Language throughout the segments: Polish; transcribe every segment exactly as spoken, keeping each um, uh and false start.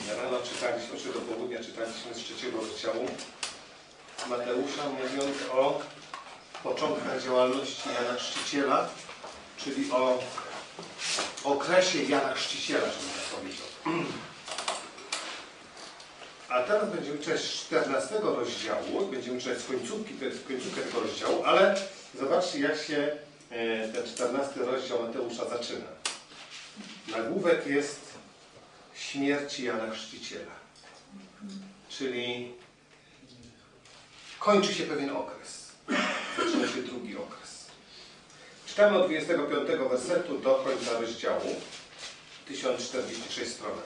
Rano czytaliśmy, czy do południa czytaliśmy z trzeciego rozdziału Mateusza, mówiąc o początkach działalności Jana Chrzciciela, czyli o okresie Jana Chrzciciela, żebym tak powiedział. A teraz będziemy czytać z czternastego rozdziału, będziemy czytać z końcówki, to jest końcówkę tego rozdziału, ale zobaczcie, jak się ten czternasty rozdział Mateusza zaczyna. Nagłówek jest śmierci Jana Chrzciciela. Czyli kończy się pewien okres. Zaczyna się drugi okres. Czytamy od dwudziestego piątego wersetu do końca rozdziału. tysiąc czterdzieści sześć stron.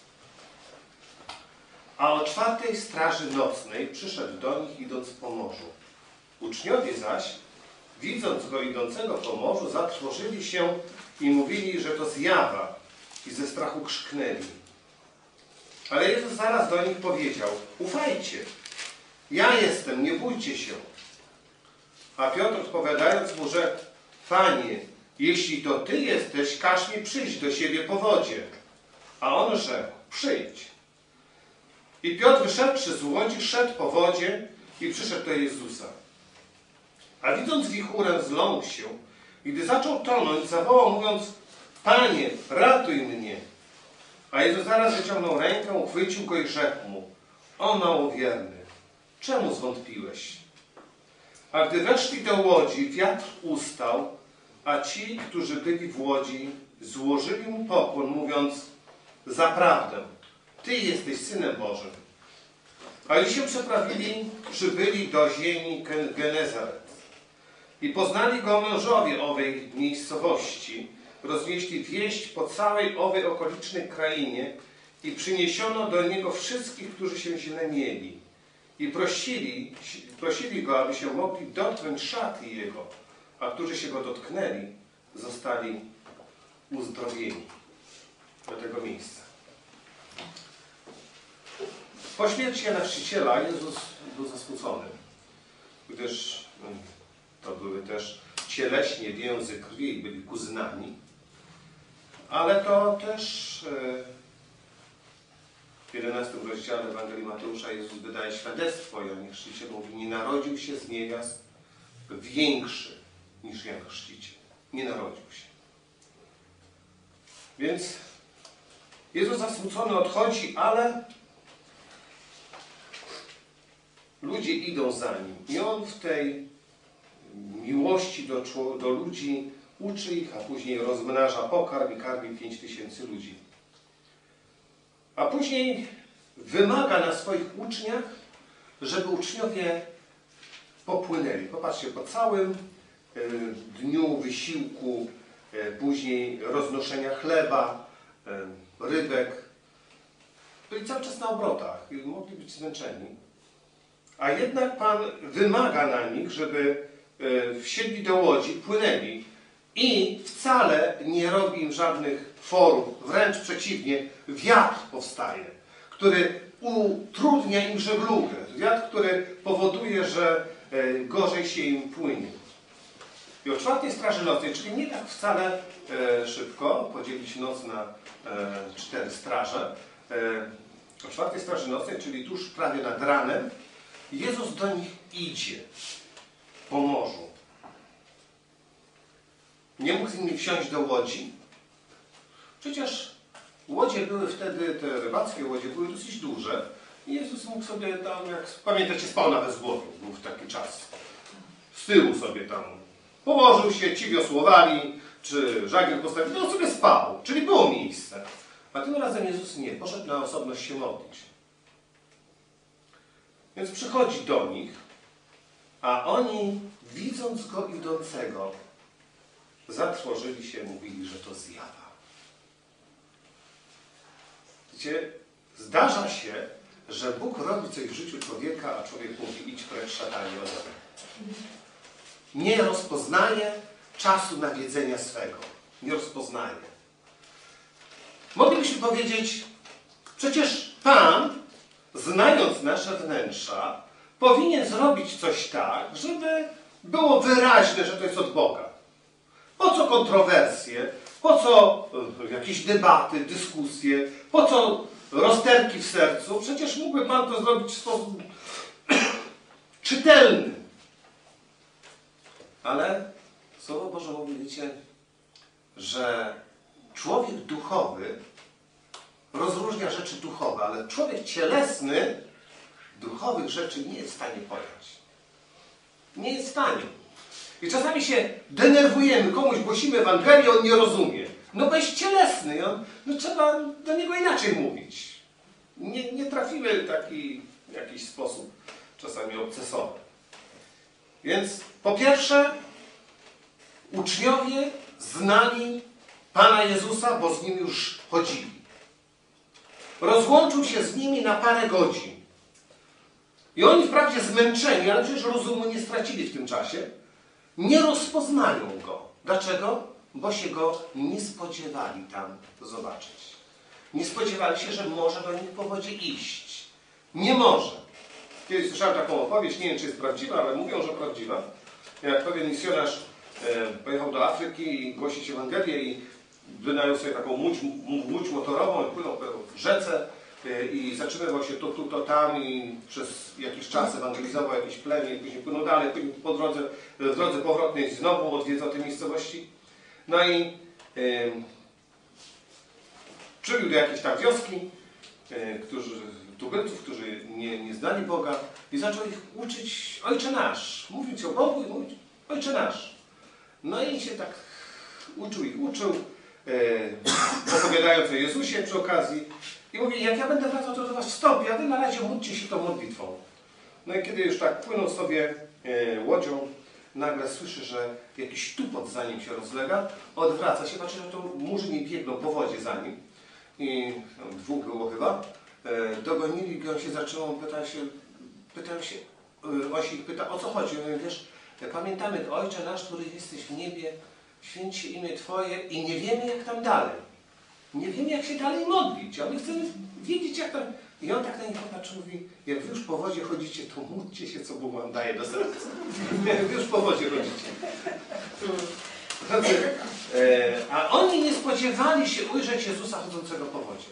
A o czwartej straży nocnej przyszedł do nich, idąc po morzu. Uczniowie zaś, widząc go idącego po morzu, zatrwożyli się i mówili, że to zjawa, i ze strachu krzyknęli. Ale Jezus zaraz do nich powiedział: ufajcie, ja jestem, nie bójcie się. A Piotr odpowiadając mu, że Panie, jeśli to Ty jesteś, każ mi przyjść do siebie po wodzie. A on rzekł: przyjdź. I Piotr, wyszedłszy z łodzi, szedł po wodzie i przyszedł do Jezusa. A widząc wichurę, zląkł się i gdy zaczął tonąć, zawołał, mówiąc: Panie, ratuj mnie. A Jezus zaraz wyciągnął rękę, uchwycił go i rzekł mu: o małowierny, czemu zwątpiłeś? A gdy weszli do łodzi, wiatr ustał, a ci, którzy byli w łodzi, złożyli mu pokłon, mówiąc: zaprawdę, Ty jesteś Synem Bożym. A gdy się przeprawili, przybyli do ziemi Genezaret. I poznali go mężowie owej miejscowości, roznieśli wieść po całej owej okolicznej krainie i przyniesiono do niego wszystkich, którzy się źle mieli. I prosili, prosili go, aby się mogli dotknąć szaty jego, a którzy się go dotknęli, zostali uzdrowieni. Do tego miejsca. Po śmierci Jana Chrzciciela Jezus był zasmucony, gdyż to były też cieleśnie więzy krwi i byli kuzynami, ale to też w jedenastym rozdziale Ewangelii Mateusza Jezus wydaje świadectwo Janie Chrzcicielu, mówi: nie narodził się z niewiast większy niż Jan Chrzciciel. Nie narodził się. Więc Jezus zasmucony odchodzi, ale ludzie idą za nim. I on w tej miłości do, do ludzi uczy ich, a później rozmnaża pokarm i karmi pięć tysięcy ludzi. A później wymaga na swoich uczniach, żeby uczniowie popłynęli. Popatrzcie, po całym y, dniu wysiłku, y, później roznoszenia chleba, y, rybek, byli cały czas na obrotach i mogli być zmęczeni. A jednak Pan wymaga na nich, żeby y, wsiedli do łodzi, płynęli i wcale nie robi im żadnych forów, wręcz przeciwnie, wiatr powstaje, który utrudnia im żeglugę. Wiatr, który powoduje, że y, gorzej się im płynie. I o czwartej straży nocnej, czyli nie tak wcale y, szybko podzielić noc na y, cztery straże, y, o czwartej straży nocnej, czyli tuż prawie nad ranem, Jezus do nich idzie po morzu. Nie mógł z nimi wsiąść do łodzi. Przecież łodzie były wtedy, te rybackie łodzie były dosyć duże. I Jezus mógł sobie tam, jak pamiętacie, spał na bezgłowiu, był w taki czas. Z tyłu sobie tam położył się, ci wiosłowali, czy żagiel postawił, no sobie spał, czyli było miejsce. A tym razem Jezus nie, poszedł na osobność się modlić. Więc przychodzi do nich, a oni, widząc go idącego, zatrwożyli się, mówili, że to zjawa. Wiecie, zdarza się, że Bóg robi coś w życiu człowieka, a człowiek mówi: idź precz, szatanie, ode mnie. Nie rozpoznaje czasu nawiedzenia swego. Nie rozpoznaje. Moglibyśmy powiedzieć: przecież Pan, znając nasze wnętrza, powinien zrobić coś tak, żeby było wyraźne, że to jest od Boga. Po co kontrowersje? Po co jakieś debaty, dyskusje? Po co rozterki w sercu, przecież mógłby Pan to zrobić w sposób czytelny. Ale Słowo Boże mówi, wiecie, że człowiek duchowy rozróżnia rzeczy duchowe, ale człowiek cielesny duchowych rzeczy nie jest w stanie pojąć. Nie jest w stanie. I czasami się denerwujemy, komuś głosimy Ewangelię, on nie rozumie. No bo jest cielesny, on, no trzeba do niego inaczej mówić. Nie, nie trafimy w taki w jakiś sposób czasami obcesowy. Więc po pierwsze, uczniowie znali Pana Jezusa, bo z Nim już chodzili. Rozłączył się z nimi na parę godzin. I oni wprawdzie zmęczeni, ale przecież rozumu nie stracili w tym czasie, nie rozpoznają Go. Dlaczego? Bo się Go nie spodziewali tam zobaczyć. Nie spodziewali się, że może do nich po wodzie iść. Nie może. Kiedyś słyszałem taką opowieść, nie wiem, czy jest prawdziwa, ale mówią, że prawdziwa. Jak pewien misjonarz e, pojechał do Afryki i głosić Ewangelię i wynajął sobie taką łódź, łódź motorową i płynął po rzece e, i zatrzymywał się to tu, to tam i przez jakiś czas ewangelizował jakieś plemię i później płynął dalej, później po drodze, w drodze powrotnej znowu odwiedzał te miejscowości. No i e, przybył do jakiejś tam wioski, e, którzy, tubylców, którzy nie, nie znali Boga i zaczął ich uczyć Ojcze Nasz. Mówić o Bogu i mówić Ojcze Nasz. No i się tak uczył ich, uczył, e, opowiadając o Jezusie przy okazji. I mówi, jak ja będę wracał, to do was wstąpię, a wy na razie módlcie się tą modlitwą. No i kiedy już tak płynął sobie e, łodzią, nagle słyszy, że jakiś tupot za nim się rozlega, odwraca się, patrzy, że to murzyni biegną po wodzie za nim. I no, dwóch było chyba. E, dogonili go, on się zaczął, pytał się, pytał się, e, on się ich pyta, o co chodzi? On mówi, wiesz, pamiętamy, Ojcze nasz, który jesteś w niebie, święć się imię Twoje i nie wiemy, jak tam dalej. Nie wiemy, jak się dalej modlić, a my chcemy wiedzieć, jak tam... I on tak na nich popatrzy, mówi, jak wy już po wodzie chodzicie, to módlcie się, co Bóg wam daje do serca. Jak wy już po wodzie chodzicie. A oni nie spodziewali się ujrzeć Jezusa chodzącego po wodzie.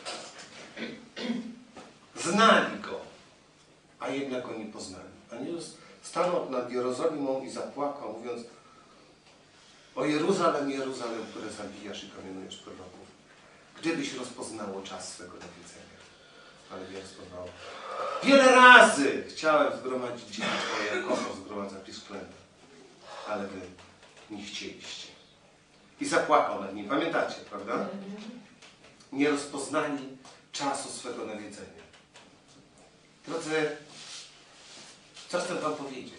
Znali Go, a jednak Go nie poznali. A Jezus stanął nad Jerozolimą i zapłakał, mówiąc, o Jeruzalem, Jeruzalem, które zabijasz i kamienujesz proroków. Gdybyś rozpoznało czas swego nawiedzenia. Ale nie rozpoznało. Wiele razy chciałem zgromadzić dzieci Twoje, jak kosmos zgromadza pisklęta. Ale wy nie chcieliście. I zapłakał nad nim. Pamiętacie, prawda? Nie rozpoznali czasu swego nawiedzenia. Drodzy, co chcę wam powiedzieć?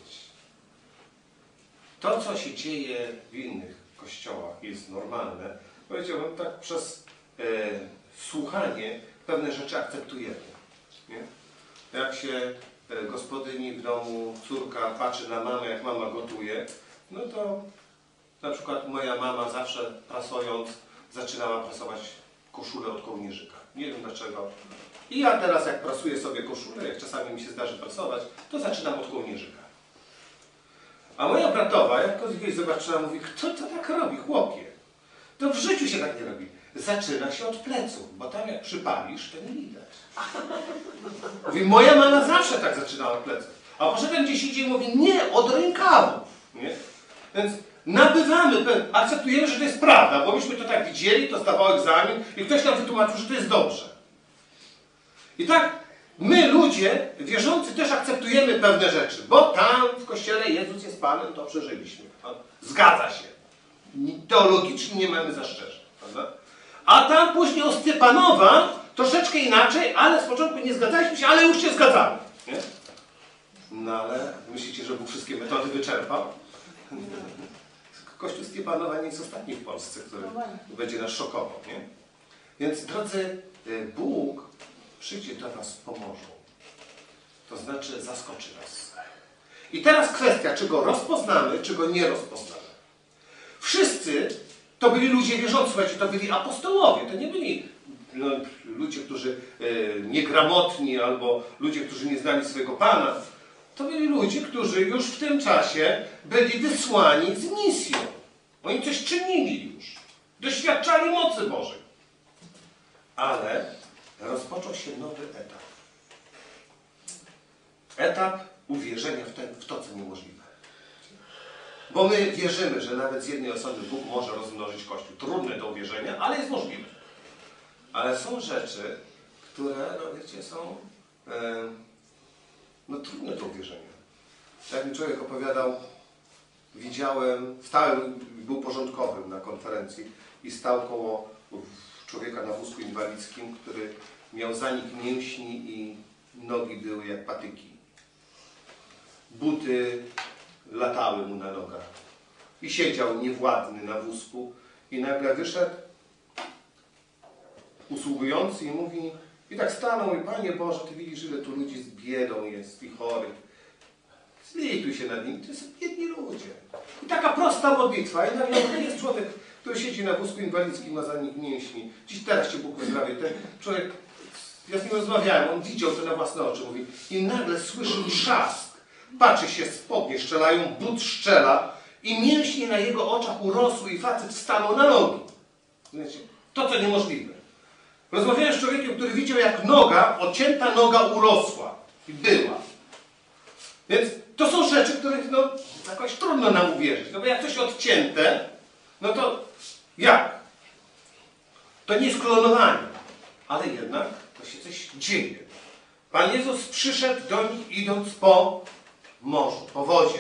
To, co się dzieje w innych kościołach, jest normalne. Powiedziałbym tak, przez e, słuchanie pewne rzeczy akceptujemy. Nie? Jak się e, gospodyni w domu, córka patrzy na mamę, jak mama gotuje, no to na przykład moja mama zawsze prasując zaczynała prasować koszulę od kołnierzyka. Nie wiem dlaczego. I ja teraz jak prasuję sobie koszulę, jak czasami mi się zdarzy prasować, to zaczynam od kołnierzyka. A moja bratowa, jak kiedyś zobaczyła, mówi, kto to tak robi, chłopie? To w życiu się tak nie robi. Zaczyna się od pleców, bo tam jak przypalisz, to nie widać. Mówi, moja mama zawsze tak zaczynała od pleców. A poszedłem gdzieś indziej i mówi, nie, od rękawów. Nie? Więc nabywamy, akceptujemy, że to jest prawda, bo myśmy to tak widzieli, to zdawał egzamin i ktoś nam wytłumaczył, że to jest dobrze. I tak my, ludzie wierzący, też akceptujemy pewne rzeczy, bo tam w kościele Jezus jest Panem, to przeżyliśmy. Zgadza się. Teologicznie nie mamy zastrzeżeń. Prawda? A tam później o Stypanowa troszeczkę inaczej, ale z początku nie zgadzaliśmy się, ale już się zgadzamy. Nie? No ale myślicie, że Bóg wszystkie metody wyczerpał? Kościół Stypanowa nie jest ostatni w Polsce, który będzie nas szokował. Nie? Więc drodzy, Bóg przyjdzie do was z pomorzu. To znaczy zaskoczy nas. I teraz kwestia, czy go rozpoznamy, czy go nie rozpoznamy. Wszyscy to byli ludzie wierzący, słuchajcie, to byli apostołowie, to nie byli no, ludzie, którzy e, niegramotni, albo ludzie, którzy nie znali swojego Pana. To byli ludzie, którzy już w tym czasie byli wysłani z misją. Oni coś czynili już. Doświadczali mocy Bożej. Ale rozpoczął się nowy etap. Etap uwierzenia w, ten, w to, co niemożliwe. Bo my wierzymy, że nawet z jednej osoby Bóg może rozmnożyć Kościół. Trudne do uwierzenia, ale jest możliwe. Ale są rzeczy, które, no wiecie, są e, no, trudne do uwierzenia. Jak mi człowiek opowiadał, widziałem, stałem, był porządkowym na konferencji i stał koło człowieka na wózku inwalidzkim, który miał zanik mięśni i nogi były jak patyki. Buty latały mu na nogach. I siedział niewładny na wózku i nagle wyszedł usługujący i mówi, i tak stanął i Panie Boże, Ty widzisz, ile tu ludzi z biedą jest i chorych. Zlituj się nad nimi, to są biedni ludzie. I taka prosta modlitwa. I nagle jest człowiek, który siedzi na wózku inwalidzkim, ma zanik mięśni. Dziś teraz Cię Bóg uzdrowi. Ten człowiek, ja z nim rozmawiałem, on widział to na własne oczy, mówi. I nagle słyszy trzask. Patrzy się, spodnie szczelają, but szczela i mięśnie na jego oczach urosły i facet wstanął na nogi. Wiecie, to, co niemożliwe. Rozmawiałem z człowiekiem, który widział, jak noga, odcięta noga urosła i była. Więc to są rzeczy, których no, jakoś trudno nam uwierzyć. No bo jak coś odcięte, no to jak? To nie jest klonowanie. Ale jednak to się coś dzieje. Pan Jezus przyszedł do nich, idąc po morzu, po wodzie.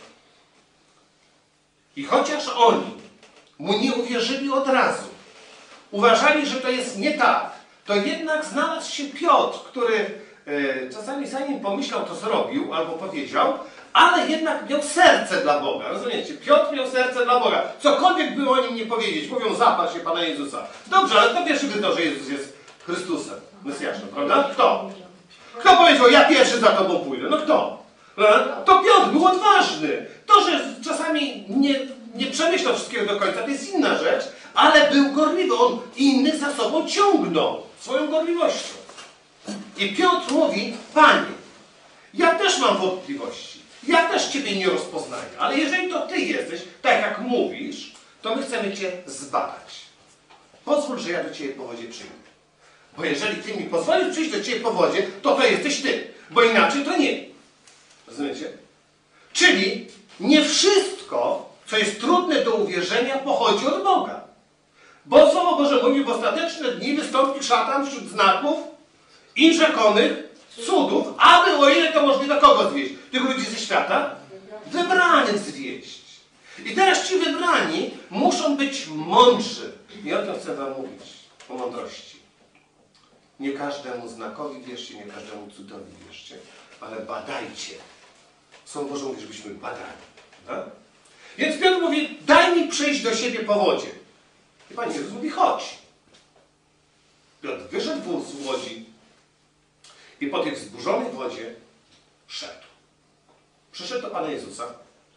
I chociaż oni mu nie uwierzyli od razu, uważali, że to jest nie tak, to jednak znalazł się Piotr, który e, czasami zanim pomyślał, to zrobił albo powiedział, ale jednak miał serce dla Boga. Rozumiecie? Piotr miał serce dla Boga. Cokolwiek było o nim nie powiedzieć. Mówią, zaparł się Pana Jezusa. Dobrze, ale kto pierwszy wydał, że Jezus jest Chrystusem, Mesjaszem, prawda? Kto? Kto powiedział, ja pierwszy za Tobą pójdę? No kto? To Piotr był odważny. To, że czasami nie, nie przemyślał wszystkiego do końca, to jest inna rzecz, ale był gorliwy. On innych za sobą ciągnął swoją gorliwością. I Piotr mówi, Panie, ja też mam wątpliwości. Ja też Ciebie nie rozpoznaję. Ale jeżeli to Ty jesteś, tak jak mówisz, to my chcemy Cię zbadać. Pozwól, że ja do Ciebie po wodzie przyjdę. Bo jeżeli Ty mi pozwolisz przyjść do Ciebie po wodzie, to to jesteś Ty. Bo inaczej to nie. Rozumiecie? Czyli nie wszystko, co jest trudne do uwierzenia, pochodzi od Boga. Bo Słowo Boże mówi, w ostateczne dni wystąpi szatan wśród znaków i rzekomych cudów, aby o ile to możliwe kogo zwieść? Tych ludzi ze świata? Wybranych zwieść. I teraz ci wybrani muszą być mądrzy. I o tym chcę Wam mówić. O mądrości. Nie każdemu znakowi wierzcie, nie każdemu cudowi wierzcie, ale badajcie. Słowo Boże mówi, żebyśmy badali. Tak? Więc Piotr mówi, daj mi przyjść do siebie po wodzie. I Pan Jezus mówi, chodź. Piotr wyszedł z łodzi i po tej wzburzonej wodzie szedł. Przyszedł do Pana Jezusa.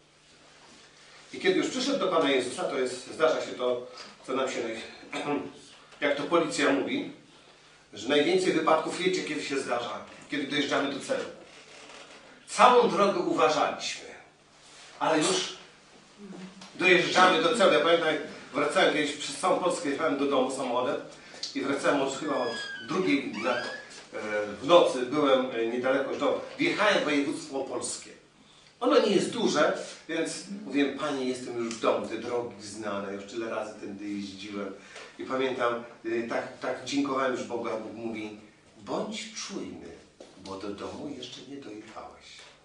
I kiedy już przyszedł do Pana Jezusa, to jest, zdarza się to, co nam się, jak to policja mówi, że najwięcej wypadków, wiecie, kiedy się zdarza, kiedy dojeżdżamy do celu. Całą drogę uważaliśmy, ale już dojeżdżamy do celu. Ja pamiętam, jak wracałem kiedyś przez całą Polskę, jechałem do domu samochodem i wracałem od, chyba od drugiej na, e, w nocy, byłem niedaleko już domu. Wjechałem w województwo opolskie. Ono nie jest duże, więc mówiłem, Panie, jestem już w domu, te drogi znane, już tyle razy tędy jeździłem. I pamiętam, tak, tak dziękowałem już Bogu, a Bóg mówi, bądź czujny, bo do domu jeszcze nie dojechałeś.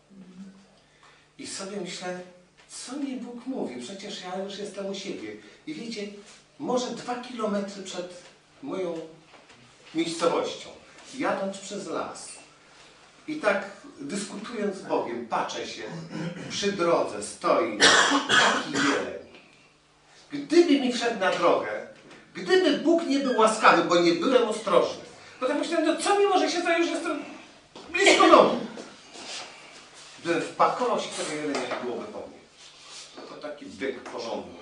I sobie myślę, co mi Bóg mówi? Przecież ja już jestem u siebie. I wiecie, może dwa kilometry przed moją miejscowością, jadąc przez las i tak dyskutując z Bogiem, patrzę się, przy drodze stoi taki jeleń. Gdyby mi wszedł na drogę, gdyby Bóg nie był łaskawy, bo nie byłem ostrożny, to tak myślałem, no co mi może się stać, już jestem blisko domu. Gdybym wpakował się w tego jelenia, nie byłoby po mnie. No to taki byk porządny.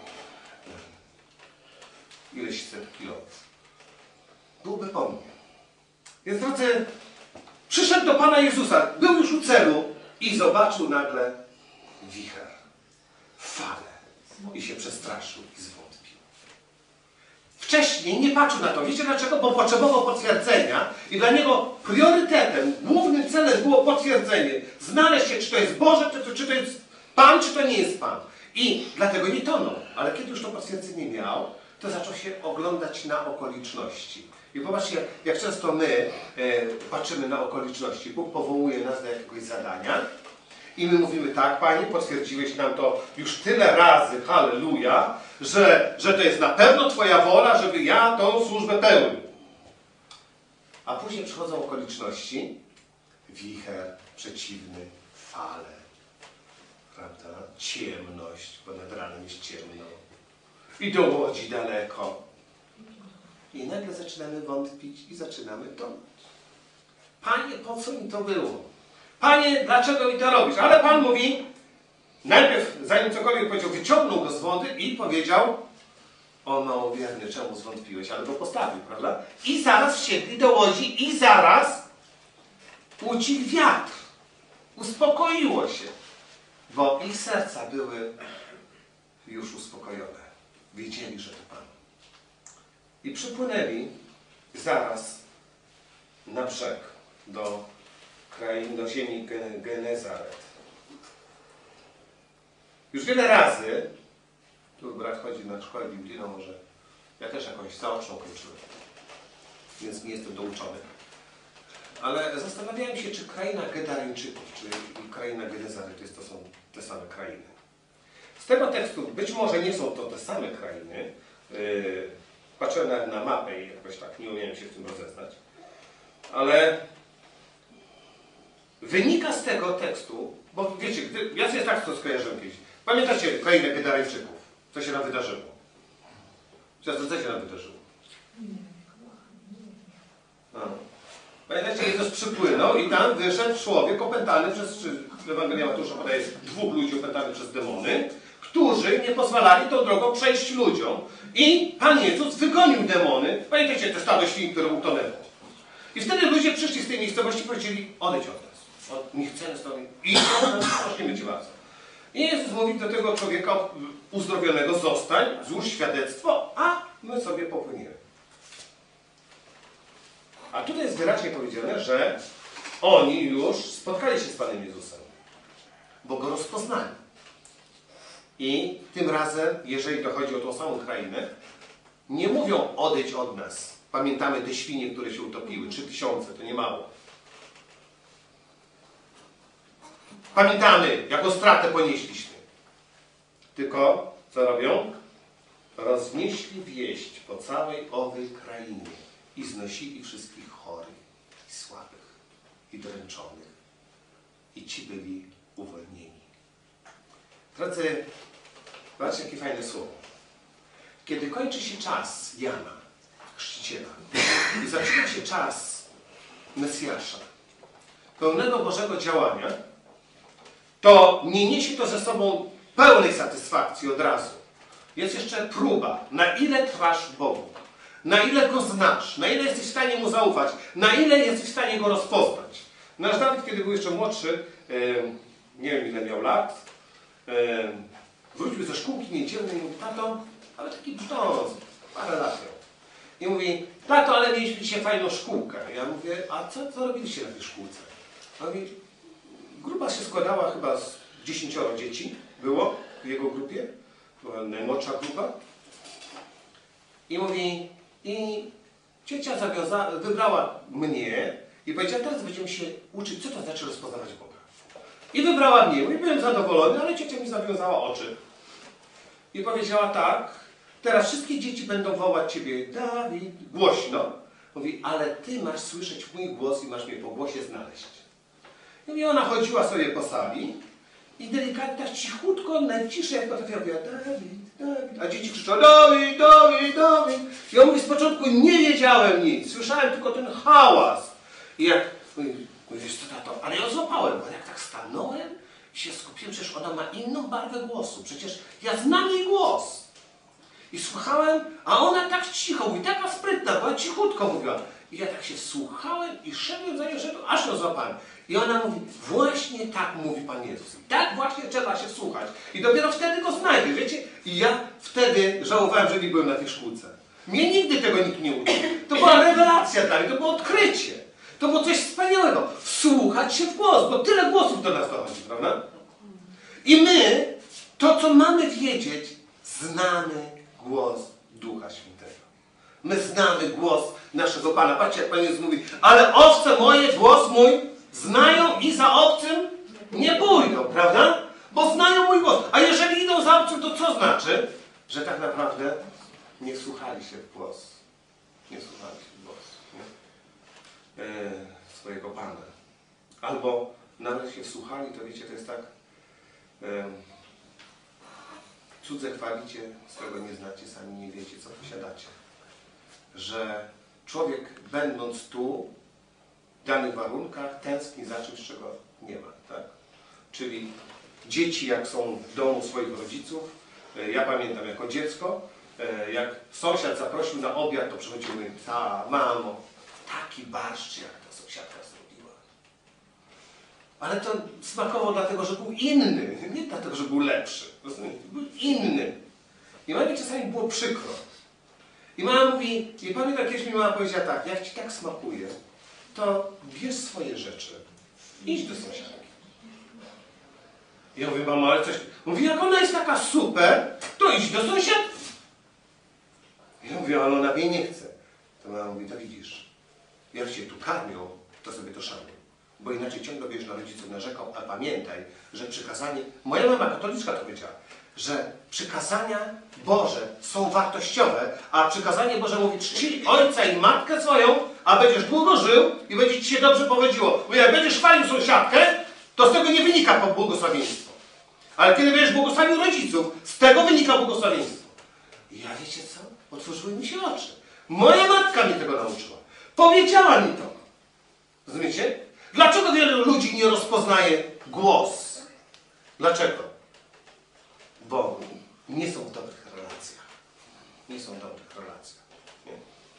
Ileś set kilo. Byłby po mnie. Więc drodzy, przyszedł do Pana Jezusa, był już u celu i zobaczył nagle wicher, falę i się przestraszył i zwątpił. Wcześniej wcześniej nie patrzył na to. Wiecie dlaczego? Bo potrzebował potwierdzenia i dla niego priorytetem, głównym celem było potwierdzenie. Znaleźć się, czy to jest Boże, czy to, czy to jest Pan, czy to nie jest Pan. I dlatego nie tonął. Ale kiedy już to potwierdzenie miał, to zaczął się oglądać na okoliczności. I popatrzcie, jak często my e, patrzymy na okoliczności. Bóg powołuje nas do jakiegoś zadania i my mówimy: tak, Panie, potwierdziłeś nam to już tyle razy, halleluja, że, że to jest na pewno Twoja wola, żeby ja tą służbę pełnił. A później przychodzą okoliczności, wicher przeciwny, fale, prawda? Ciemność, bo nad ranem jest ciemno. I do łodzi daleko. I nagle zaczynamy wątpić i zaczynamy tonąć. Panie, po co mi to było? Panie, dlaczego mi to robisz? Ale Pan mówi, najpierw, zanim cokolwiek powiedział, wyciągnął go z wody i powiedział: o małowierny, czemu zwątpiłeś? Ale go postawił, prawda? I zaraz wsiedli do łodzi i zaraz ucichł wiatr. Uspokoiło się. Bo ich serca były już uspokojone. Wiedzieli, że to Pan. I przypłynęli zaraz na brzeg do krainy, do ziemi Genezaret. Już wiele razy, tu brat chodzi na szkołę biblijną, może ja też jakąś zaoczną kończyłem, więc nie jestem douczony. Ale zastanawiałem się, czy kraina Gedareńczyków, czy kraina Genezaret to są te same krainy. Z tego tekstu być może nie są to te same krainy. Yy, patrzyłem na, na mapę i jakoś tak nie umiałem się w tym rozeznać. Ale wynika z tego tekstu, bo wiecie, gdy, ja sobie tak to skojarzyłem kiedyś. Pamiętacie krainę Gedareńczyków? Co się nam wydarzyło? Co się nam wydarzyło? No. Pamiętacie, Jezus przypłynął i tam wyszedł człowiek opętany przez, czy Ewangelia Mateusza podaje, dwóch ludzi opętanych przez demony, którzy nie pozwalali tą drogą przejść ludziom. I Pan Jezus wygonił demony. Pamiętacie te stado świń, które utonęło. I wtedy ludzie przyszli z tej miejscowości i powiedzieli: odejdź od nas. Od, nie chcemy z tobą. I prosimy Cię bardzo. I Jezus mówi do tego człowieka uzdrowionego: zostań, złóż świadectwo, a my sobie popłyniemy. A tutaj jest wyraźnie powiedziane, że oni już spotkali się z Panem Jezusem, bo Go rozpoznali. I tym razem, jeżeli to chodzi o tą samą krainę, nie mówią: odejdź od nas. Pamiętamy te świnie, które się utopiły. Trzy tysiące, to nie mało. Pamiętamy, jaką stratę ponieśliśmy. Tylko, co robią? Roznieśli wieść po całej owej krainie i znosili wszystkich chorych, i słabych, i dręczonych. I ci byli uwolnieni. Drodzy, zobaczcie, jakie fajne słowo. Kiedy kończy się czas Jana, Chrzciciela, i zaczyna się czas Mesjasza, pełnego Bożego działania, to nie niesie to ze sobą pełnej satysfakcji od razu. Jest jeszcze próba, na ile trwasz w Bogu, na ile Go znasz, na ile jesteś w stanie Mu zaufać, na ile jesteś w stanie Go rozpoznać. Nasz Dawid, kiedy był jeszcze młodszy, nie wiem ile miał lat, wrócił ze szkółki niedzielnej i mówi: tato, ale taki brzdąc, parę lat miał. I mówi: tato, ale mieliśmy dzisiaj fajną szkółkę. Ja mówię: a co, co robiliście na tej szkółce? A mówi: grupa się składała chyba z dziesięcioro dzieci, było w jego grupie, była najmłodsza grupa. I mówi, i ciocia zawiąza, wybrała mnie i powiedziała: teraz będziemy się uczyć, co to znaczy rozpoznawać Boga. I wybrała mnie. I byłem zadowolony, ale ciocia mi zawiązała oczy. I powiedziała tak: teraz wszystkie dzieci będą wołać Ciebie Dawid, głośno. Mówi: ale Ty masz słyszeć mój głos i masz mnie po głosie znaleźć. I ona chodziła sobie po sali i delikatnie, tak cichutko, najciszej jak potrafiła, mówiła: Dawid, Dawid. A dzieci krzyczą: Dawid, Dawid, Dawid. I on mówi: z początku nie wiedziałem nic, słyszałem tylko ten hałas. I jak, mówi, wiesz co, tato, ale ją złapałem, bo jak tak stanąłem i się skupiłem, przecież ona ma inną barwę głosu, przecież ja znam jej głos. I słuchałem, a ona tak cicho mówi, taka sprytna, bo cichutko mówiła. I ja tak się słuchałem i szedłem za nią, szedłem, aż ją złapałem. I ona mówi: właśnie tak mówi Pan Jezus. Tak właśnie trzeba się słuchać. I dopiero wtedy Go znajdę, wiecie? I ja wtedy żałowałem, że nie byłem na tej szkółce. Mnie nigdy tego nikt nie uczył. To była rewelacja dla mnie, to było odkrycie. To było coś wspaniałego. Wsłuchać się w głos, bo tyle głosów do nas dochodzi, prawda? I my, to co mamy wiedzieć, znamy głos Ducha Świętego. My znamy głos naszego Pana. Patrzcie, jak Pan Jezus mówi, ale owce moje, głos mój znają i za obcym nie pójdą, prawda? Bo znają mój głos. A jeżeli idą za obcym, to co znaczy? Że tak naprawdę nie słuchali się w głos. Nie słuchali się w głos. Nie? E, swojego Pana. Albo nawet się wsłuchali, to wiecie, to jest tak, e, cudze chwalicie, swego nie znacie, sami nie wiecie, co posiadacie. Że człowiek, będąc tu, w danych warunkach, tęskni za czymś, czego nie ma. Tak? Czyli dzieci, jak są w domu swoich rodziców, ja pamiętam jako dziecko, jak sąsiad zaprosił na obiad, to przychodził i mówił, ta, mamo, taki barszcz, jak ta sąsiadka zrobiła. Ale to smakowało dlatego, że był inny, nie dlatego, że był lepszy. Był inny. I mamie czasami było przykro. I mama mówi, i pamiętam, kiedyś mi mama powiedziała tak, jak ci tak smakuje, to bierz swoje rzeczy, idź do sąsiadki. Ja mówię, mama, ale coś... Mówi, jak ona jest taka super, to idź do sąsiadki. Ja mówię, ale ona mnie nie chce. To mama mówi, to widzisz, jak cię tu karmią, to sobie to szanuj. Bo inaczej ciągle będziesz na rodziców narzekał, a pamiętaj, że przykazanie... Moja mama katoliczka to powiedziała, że przykazania Boże są wartościowe, a przykazanie Boże mówi, czci ojca i matkę swoją, a będziesz długo żył i będzie ci się dobrze powiedziło. Bo jak będziesz chwalił sąsiadkę, to z tego nie wynika błogosławieństwo. Ale kiedy będziesz błogosławił rodziców, z tego wynika błogosławieństwo. I ja wiecie co? Otworzyły mi się oczy. Moja matka mnie tego nauczyła. Powiedziała mi to. Rozumiecie? Dlaczego wielu ludzi nie rozpoznaje głos? Dlaczego? Bo nie są w dobrych relacjach. Nie są w dobrych relacjach. Nie?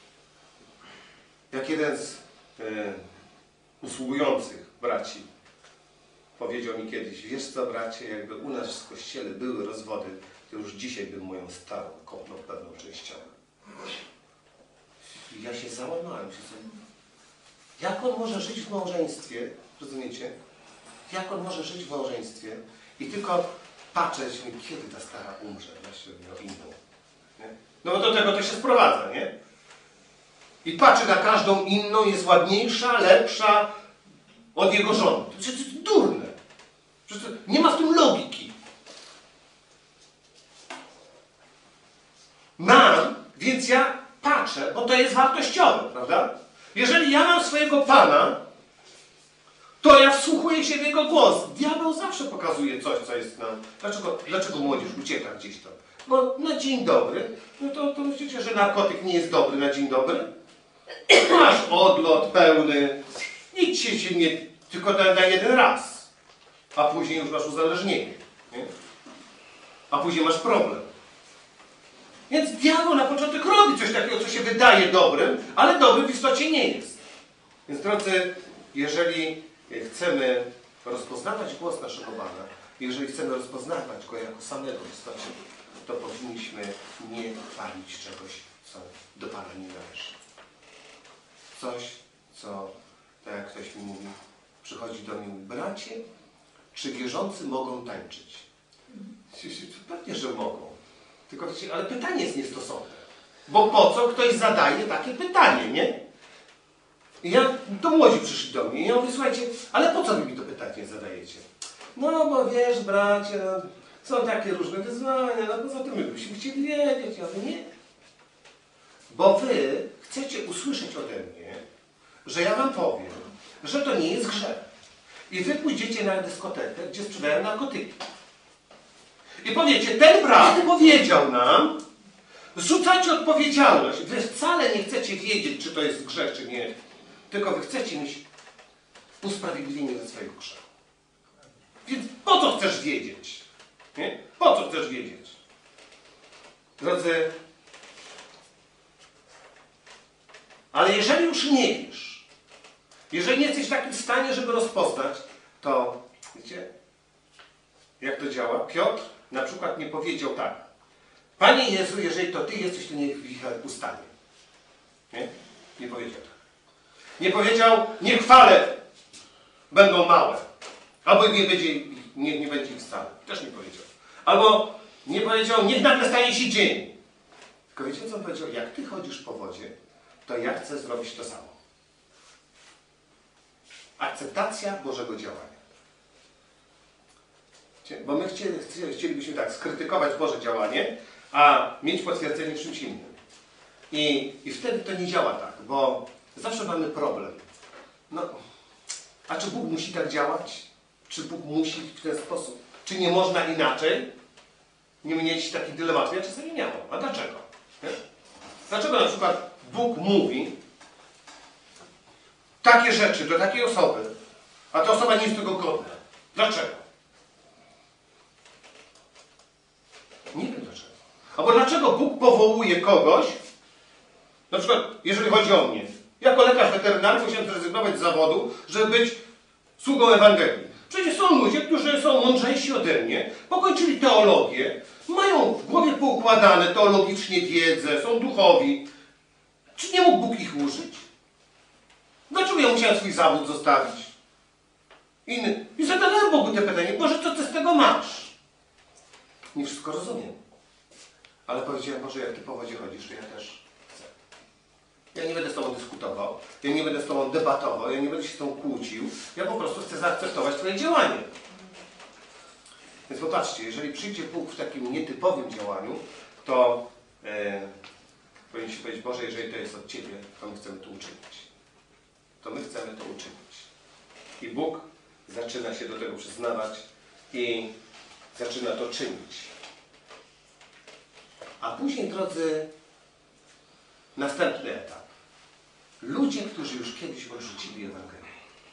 Jak jeden z e, usługujących braci powiedział mi kiedyś, wiesz co, bracie, jakby u nas w kościele były rozwody, to już dzisiaj bym moją starą kopnął pewną częściową. Ja się załamałem. Się sobie. Jak on może żyć w małżeństwie, rozumiecie? Jak on może żyć w małżeństwie i tylko patrzeć, kiedy ta stara umrze, właśnie miał inną. Nie? No bo do tego to się sprowadza, nie? I patrzy na każdą inną, jest ładniejsza, lepsza od jego żony. To przecież jest durne. Przecież nie ma w tym logiki. Mam, więc ja patrzę, bo to jest wartościowe, prawda? Jeżeli ja mam swojego Pana, to ja wsłuchuję się w Jego głos. Diabeł zawsze pokazuje coś, co jest nam. Dlaczego, dlaczego młodzież ucieka gdzieś tam? Bo na dzień dobry, no to, to myślicie, że narkotyk nie jest dobry na dzień dobry? Masz odlot pełny, nic się, się nie... Tylko na, na jeden raz. A później już masz uzależnienie. Nie? A później masz problem. Więc diabeł na początek robi coś takiego, co się wydaje dobrym, ale dobrym w istocie nie jest. Więc drodzy, jeżeli chcemy rozpoznawać głos naszego Pana, jeżeli chcemy rozpoznawać Go jako samego w istocie, to powinniśmy nie chwalić czegoś, co do Pana nie należy. Coś, co, tak jak ktoś mi mówi, przychodzi do mnie i mówi, bracie, czy wierzący mogą tańczyć? Pewnie, że mogą. Tylko wiecie, ale pytanie jest niestosowne. Bo po co ktoś zadaje takie pytanie, nie? I ja, to młodzi przyszli do mnie i ja mówię, słuchajcie, ale po co wy mi to pytanie zadajecie? No bo wiesz, bracie, no, są takie różne wyzwania, no poza tym my byśmy chcieli wiedzieć. Ja mówię, nie. Bo wy chcecie usłyszeć ode mnie, że ja wam powiem, że to nie jest grzech. I wy pójdziecie na dyskotekę, gdzie sprzedają narkotyki. I powiecie, ten brat powiedział nam, zrzucacie odpowiedzialność. Wy wcale nie chcecie wiedzieć, czy to jest grzech, czy nie. Tylko wy chcecie mieć usprawiedliwienie ze swojego grzechu. Więc po co chcesz wiedzieć? Nie? Po co chcesz wiedzieć? Drodzy, ale jeżeli już nie wiesz, jeżeli nie jesteś w takim stanie, żeby rozpoznać, to wiecie, jak to działa? Piotr na przykład nie powiedział tak. Panie Jezu, jeżeli to Ty jesteś, to niech wicher ustanie. Nie? Nie powiedział tak. Nie powiedział, niech fale będą małe. Albo nie będzie, nie, nie będzie ich wcale. Też nie powiedział. Albo nie powiedział, niech nagle stanie się dzień. Tylko wiecie, co on powiedział? Jak Ty chodzisz po wodzie, to ja chcę zrobić to samo. Akceptacja Bożego działania. Bo my chcieli, chcielibyśmy tak skrytykować Boże działanie, a mieć potwierdzenie w czymś innym. I, I wtedy to nie działa tak, bo zawsze mamy problem. No, a czy Bóg musi tak działać? Czy Bóg musi w ten sposób? Czy nie można inaczej? Nie mieć takich dylematów. Ja czasami miałem. A dlaczego? Nie? Dlaczego na przykład Bóg mówi takie rzeczy do takiej osoby, a ta osoba nie jest tego godna? Dlaczego? Nie wiem dlaczego. Albo dlaczego Bóg powołuje kogoś, na przykład, jeżeli chodzi o mnie, jako lekarz weterynarny musiałem zrezygnować z zawodu, żeby być sługą Ewangelii. Przecież są ludzie, którzy są mądrzejsi ode mnie, pokończyli teologię, mają w głowie poukładane teologicznie wiedzę, są duchowi. Czy nie mógł Bóg ich użyć? Dlaczego ja musiałem swój zawód zostawić? Inny. I zadawałem Bogu te pytanie, Boże, co Ty z tego masz? Nie wszystko rozumiem. Ale powiedziałem, Boże, jak Ty po wodzie chodzisz, to ja też chcę. Ja nie będę z Tobą dyskutował, ja nie będę z Tobą debatował, ja nie będę się z Tobą kłócił, ja po prostu chcę zaakceptować Twoje działanie. Więc popatrzcie, jeżeli przyjdzie Bóg w takim nietypowym działaniu, to e, powinien się powiedzieć, Boże, jeżeli to jest od Ciebie, to my chcemy to uczynić. To my chcemy to uczynić. I Bóg zaczyna się do tego przyznawać i zaczyna to czynić. A później, drodzy, następny etap. Ludzie, którzy już kiedyś odrzucili Ewangelię.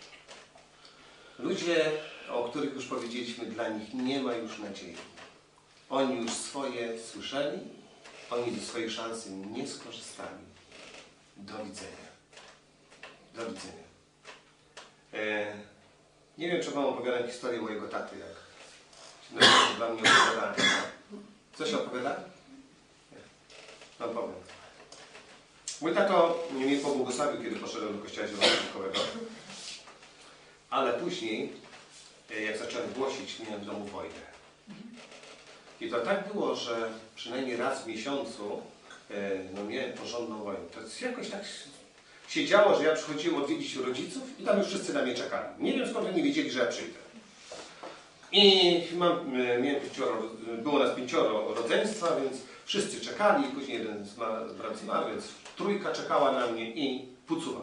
Ludzie, o których już powiedzieliśmy, dla nich nie ma już nadziei. Oni już swoje słyszeli, oni ze swojej szansy nie skorzystali. Do widzenia. Do widzenia. E, nie wiem, czy wam opowiadam historię mojego taty, jak no, wam nie opowiadałem. Coś opowiada? Nie. No powiem. Mój tato mnie pobłogosławił, kiedy poszedłem do kościoła zielonoświątkowego. Ale później, jak zacząłem głosić, miałem w domu wojnę. I to tak było, że przynajmniej raz w miesiącu no, miałem porządną wojnę. To jakoś tak się działo, że ja przychodziłem odwiedzić rodziców i tam już wszyscy na mnie czekali. Nie wiem, skąd oni wiedzieli, że ja przyjdę. I mam, miałem pięcioro, było nas pięcioro rodzeństwa, więc wszyscy czekali. Później jeden z brat zmarł, więc trójka czekała na mnie i pucuwa.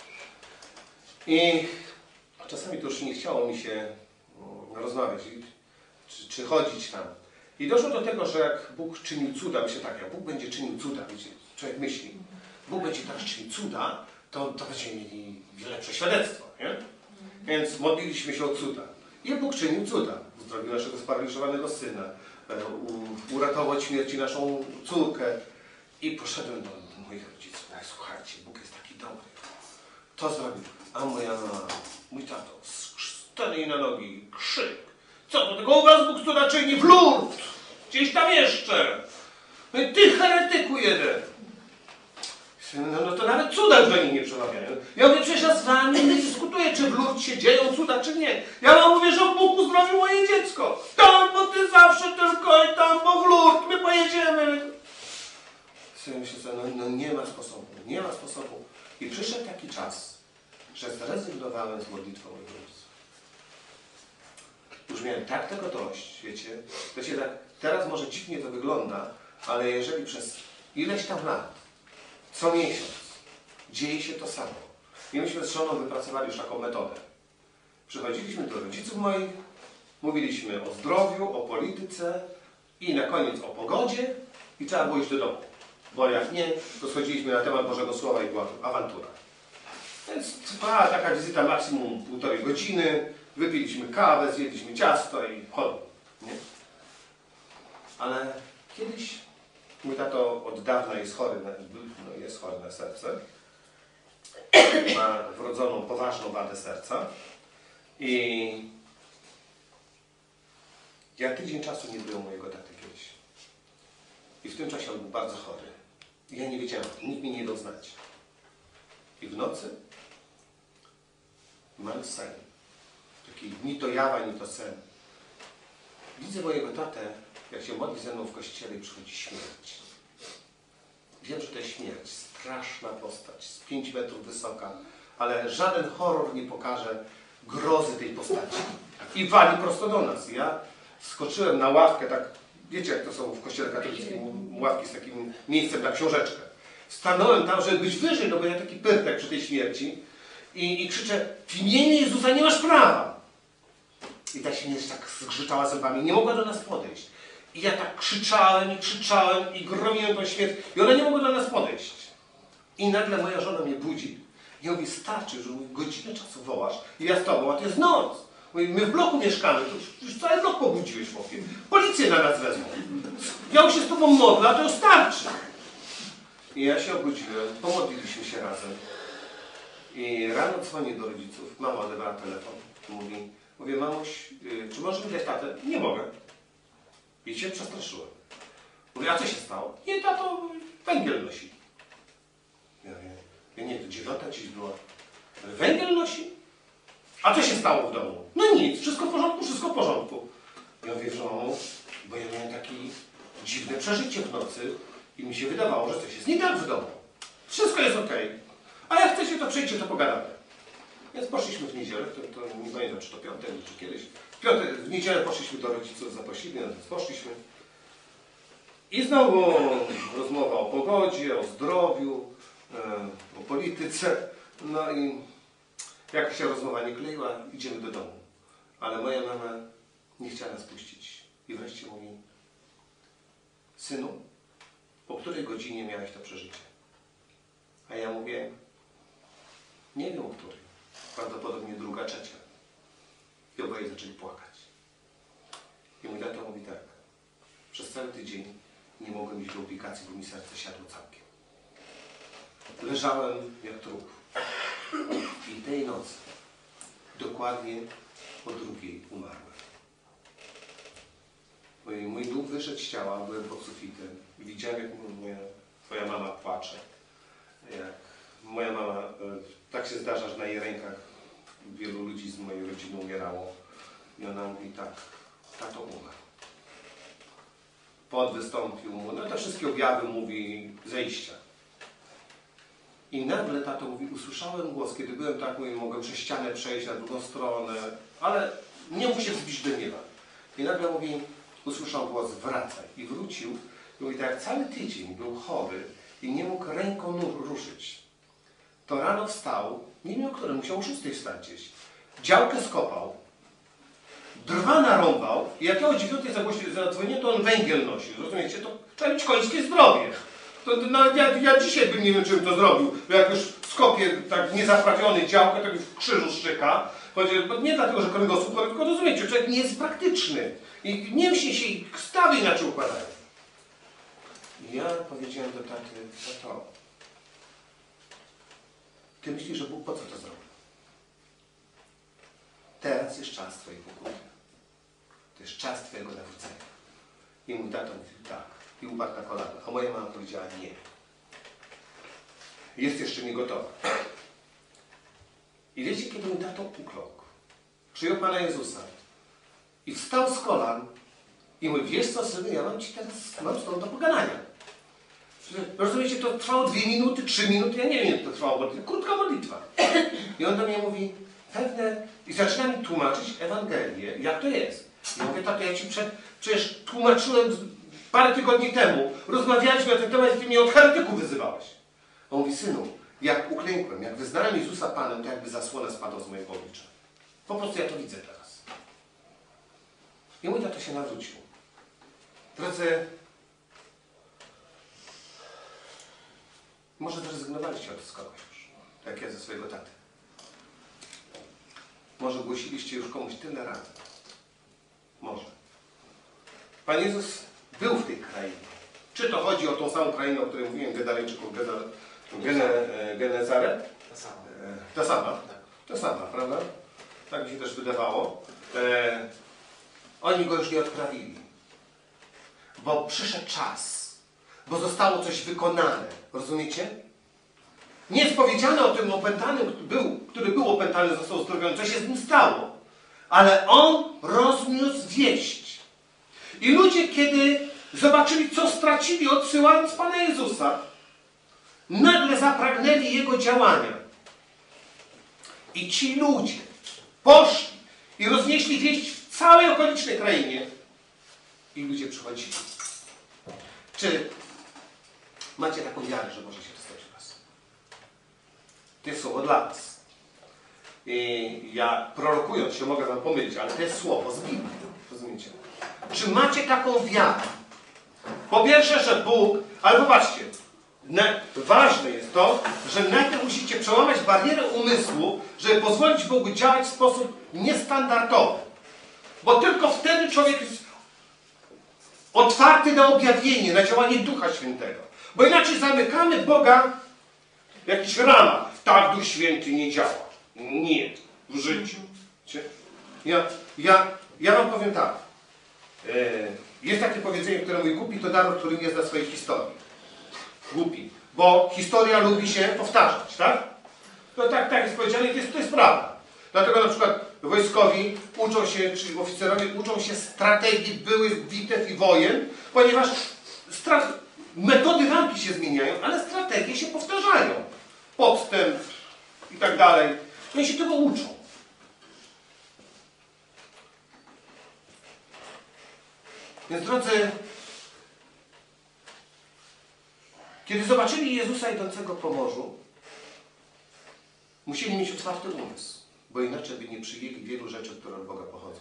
I czasami to już nie chciało mi się rozmawiać, czy, czy chodzić tam. I doszło do tego, że jak Bóg czynił cuda, myślę tak, jak Bóg będzie czynił cuda, wiecie, człowiek myśli, Bóg będzie tak czynił cuda, to, to będziemy mieli lepsze świadectwo, nie? Więc modliliśmy się o cuda. I Bóg czynił cuda. Uzdrowił naszego sparaliżowanego syna, uratował od śmierci naszą córkę. I poszedłem do moich rodziców. No, słuchajcie, Bóg jest taki dobry. To zrobił. A moja mama, mój tato, stanie na nogi, krzyk. Co do tego u was Bóg cuda czyni? W Lourdes! Gdzieś tam jeszcze! No i ty heretyku jeden! No, no to nawet cuda już do nich nie przemawiają. Ja mówię, przecież ja z wami nie dyskutuję, czy w Lourdes się dzieją cuda, czy nie. Ja wam mówię, że Bóg uzdrowił moje dziecko. Tam, bo ty zawsze tylko i tam, bo w Lourdes my pojedziemy. Sobie myślę, że no, no nie ma sposobu, nie ma sposobu. I przyszedł taki czas, że zrezygnowałem z modlitwą o Lourdes. Już miałem tak tego dość, wiecie. To się tak, teraz może dziwnie to wygląda, ale jeżeli przez ileś tam lat, co miesiąc dzieje się to samo. I myśmy z żoną wypracowali już taką metodę. Przychodziliśmy do rodziców moich, mówiliśmy o zdrowiu, o polityce i na koniec o pogodzie i trzeba było iść do domu. Bo jak nie, to schodziliśmy na temat Bożego Słowa i była awantura. Więc trwała taka wizyta maksimum półtorej godziny, wypiliśmy kawę, zjedliśmy ciasto i chodźmy. Nie? Ale kiedyś mój tato od dawna jest chory na, no jest chory na serce. Ma wrodzoną, poważną wadę serca. I ja tydzień czasu nie byłem mojego taty kiedyś. I w tym czasie on był bardzo chory. I ja nie wiedziałem, nikt mnie nie dał znać. I w nocy mam sen. Taki ni to jawa, ni to sen. Widzę mojego tatę, jak się modli ze mną w kościele i przychodzi śmierć. Wiem, że to jest śmierć. Straszna postać, z pięć metrów wysoka. Ale żaden horror nie pokaże grozy tej postaci. I wali prosto do nas. Ja skoczyłem na ławkę, tak, wiecie jak to są w kościele katolickim, ławki z takim miejscem na książeczkę. Stanąłem tam, żeby być wyżej, no bo ja taki pyrtek przy tej śmierci. I, i krzyczę, w imieniu Jezusa nie masz prawa. I ta śmierć tak zgrzytała zębami, nie mogła do nas podejść. I ja tak krzyczałem i krzyczałem i gromiłem tą śmierć i ona nie mogła do nas podejść. I nagle moja żona mnie budzi. I mówi, starczy, że godzinę czasu wołasz i ja z tobą, a to jest noc. Mówi, my w bloku mieszkamy, to już, już cały blok pobudziłeś, chłopie. Policję na nas wezmą. Ja już się z tobą modlę, a to już starczy. I ja się obudziłem, pomodliliśmy się razem. I rano dzwonię do rodziców, mama odebrała telefon, mówi, mówię, mamuś, yy, czy możesz wydać tatę? Nie mogę. I się przestraszyłem. Mówię, a co się stało? Nie, tato węgiel nosi. Ja mówię, ja nie, to dziewiąta dziś była. Węgiel nosi? A co się stało w domu? No nic, wszystko w porządku, wszystko w porządku. Ja mówię, że mamo, bo ja miałem takie dziwne przeżycie w nocy i mi się wydawało, że coś jest nie tak w domu. Wszystko jest okej. Okay. A jak chcecie, to przyjdźcie, to pogadamy. Więc poszliśmy w niedzielę, to, to nie pamiętam, czy to piątek, czy kiedyś. W, piątek, w niedzielę poszliśmy do rodziców, zaprosili, no więc poszliśmy. I znowu rozmowa o pogodzie, o zdrowiu, e, o polityce. No i jak się rozmowa nie kleiła, idziemy do domu. Ale moja mama nie chciała nas puścić. I wreszcie mówi, synu, po której godzinie miałeś to przeżycie? A ja mówię, nie wiem o której. Prawdopodobnie druga, trzecia. I oboje zaczęli płakać. I mój tato mówi tak. Przez cały tydzień nie mogłem iść do ubikacji, bo mi serce siadło całkiem. Leżałem jak trup. I tej nocy, dokładnie o drugiej umarłem. Mój, mój duch wyszedł z ciała, byłem pod sufitem. I widziałem, jak moja, twoja mama płacze. Jak moja mama, tak się zdarza, że na jej rękach wielu ludzi z mojej rodziny umierało. I ona mówi tak, tato umarł. Pot wystąpił mu, no te wszystkie objawy mówi zejścia. I nagle tato mówi, usłyszałem głos, kiedy byłem tak, mówię, mogłem przez ścianę przejść na drugą stronę, ale nie mógł się wzbić do nieba. I nagle mówi, usłyszał głos, wracaj. I wrócił. I mówi, tak jak cały tydzień był chory i nie mógł ręką ruszyć. To rano wstał, nie wiem o którym, musiał o szóstej wstać gdzieś. Działkę skopał, drwa narąbał i jak ja o dziewiątej zadzwoniłem, to on węgiel nosił. Rozumiecie? To trzeba mieć końskie zdrowie. To, to nawet ja, ja dzisiaj bym nie wiem, czym to zrobił. Bo jak już skopię tak niezaprawiony działkę, tak już w krzyżu szczyka. Bo nie dlatego, że kręgosłup, tylko rozumiecie, człowiek nie jest praktyczny. I nie myśli się, i stawy inaczej układają. I ja powiedziałem do taty, tato, ty myślisz, że Bóg po co to zrobił? Teraz jest czas twojej pokuty. To jest czas twojego nawrócenia. I mój tato mówił tak. I upadł na kolana. A moja mama powiedziała nie. Jest jeszcze nie gotowa. I wiecie, kiedy mój tato ukląkł. Przyjął Pana Jezusa. I wstał z kolan. I mówi, wiesz co, synu, ja mam ci teraz, mam z tobą do pogadania. Rozumiecie, to trwało dwie minuty, trzy minuty, ja nie wiem, jak to trwało, bo to krótka modlitwa. I on do mnie mówi, pewne, i zaczyna mi tłumaczyć Ewangelię, jak to jest. I mówię, tato, ja ci przed, przecież tłumaczyłem parę tygodni temu, rozmawialiśmy na ten temat i ty mnie od heretyków wyzywałeś. On mówi, synu, jak uklękłem, jak wyznałem Jezusa Panem, to jakby zasłona spadła z mojego oblicza. Po prostu ja to widzę teraz. I mój tato się nawrócił. Drodzy, może zrezygnowaliście od kogoś już, jak ja ze swojego taty. Może głosiliście już komuś tyle razy. Może. Pan Jezus był w tej krainie. Czy to chodzi o tą samą krainę, o której mówiłem, Gedareńczyków, Genezaret? Ta sama. Ta sama. Ta sama, prawda? Tak mi się też wydawało. E, oni go już nie odprawili. Bo przyszedł czas, bo zostało coś wykonane. Rozumiecie? Nie jest powiedziane o tym opętanym, był, który był opętany, został uzdrowiony, co się z nim stało. Ale on rozniósł wieść. I ludzie, kiedy zobaczyli, co stracili, odsyłając Pana Jezusa, nagle zapragnęli Jego działania. I ci ludzie poszli i roznieśli wieść w całej okolicznej krainie. I ludzie przychodzili. Czy macie taką wiarę, że może się to stać u was? To jest słowo dla was. I ja prorokując się mogę wam pomylić, ale to jest słowo z Biblii. Rozumiecie? Czy macie taką wiarę? Po pierwsze, że Bóg, ale popatrzcie, ważne jest to, że najpierw musicie przełamać barierę umysłu, żeby pozwolić Bogu działać w sposób niestandardowy. Bo tylko wtedy człowiek jest otwarty na objawienie, na działanie Ducha Świętego. Bo inaczej zamykamy Boga w jakichś ramach. Tak, Duch Święty nie działa. Nie. W życiu. Ja, ja, ja wam powiem tak. Jest takie powiedzenie, które mówi: głupi to naród, który nie zna swojej historii. Głupi. Bo historia lubi się powtarzać, tak? To tak, tak jest powiedziane i to jest, to jest prawda. Dlatego na przykład wojskowi uczą się, czyli oficerowie uczą się strategii byłych bitew i wojen, ponieważ metody walki się zmieniają, ale strategie się powtarzają. Podstęp i tak dalej. Oni się tego uczą. Więc drodzy, kiedy zobaczyli Jezusa idącego po morzu, musieli mieć otwarty umysł, bo inaczej by nie przyjęli wielu rzeczy, które od Boga pochodzą.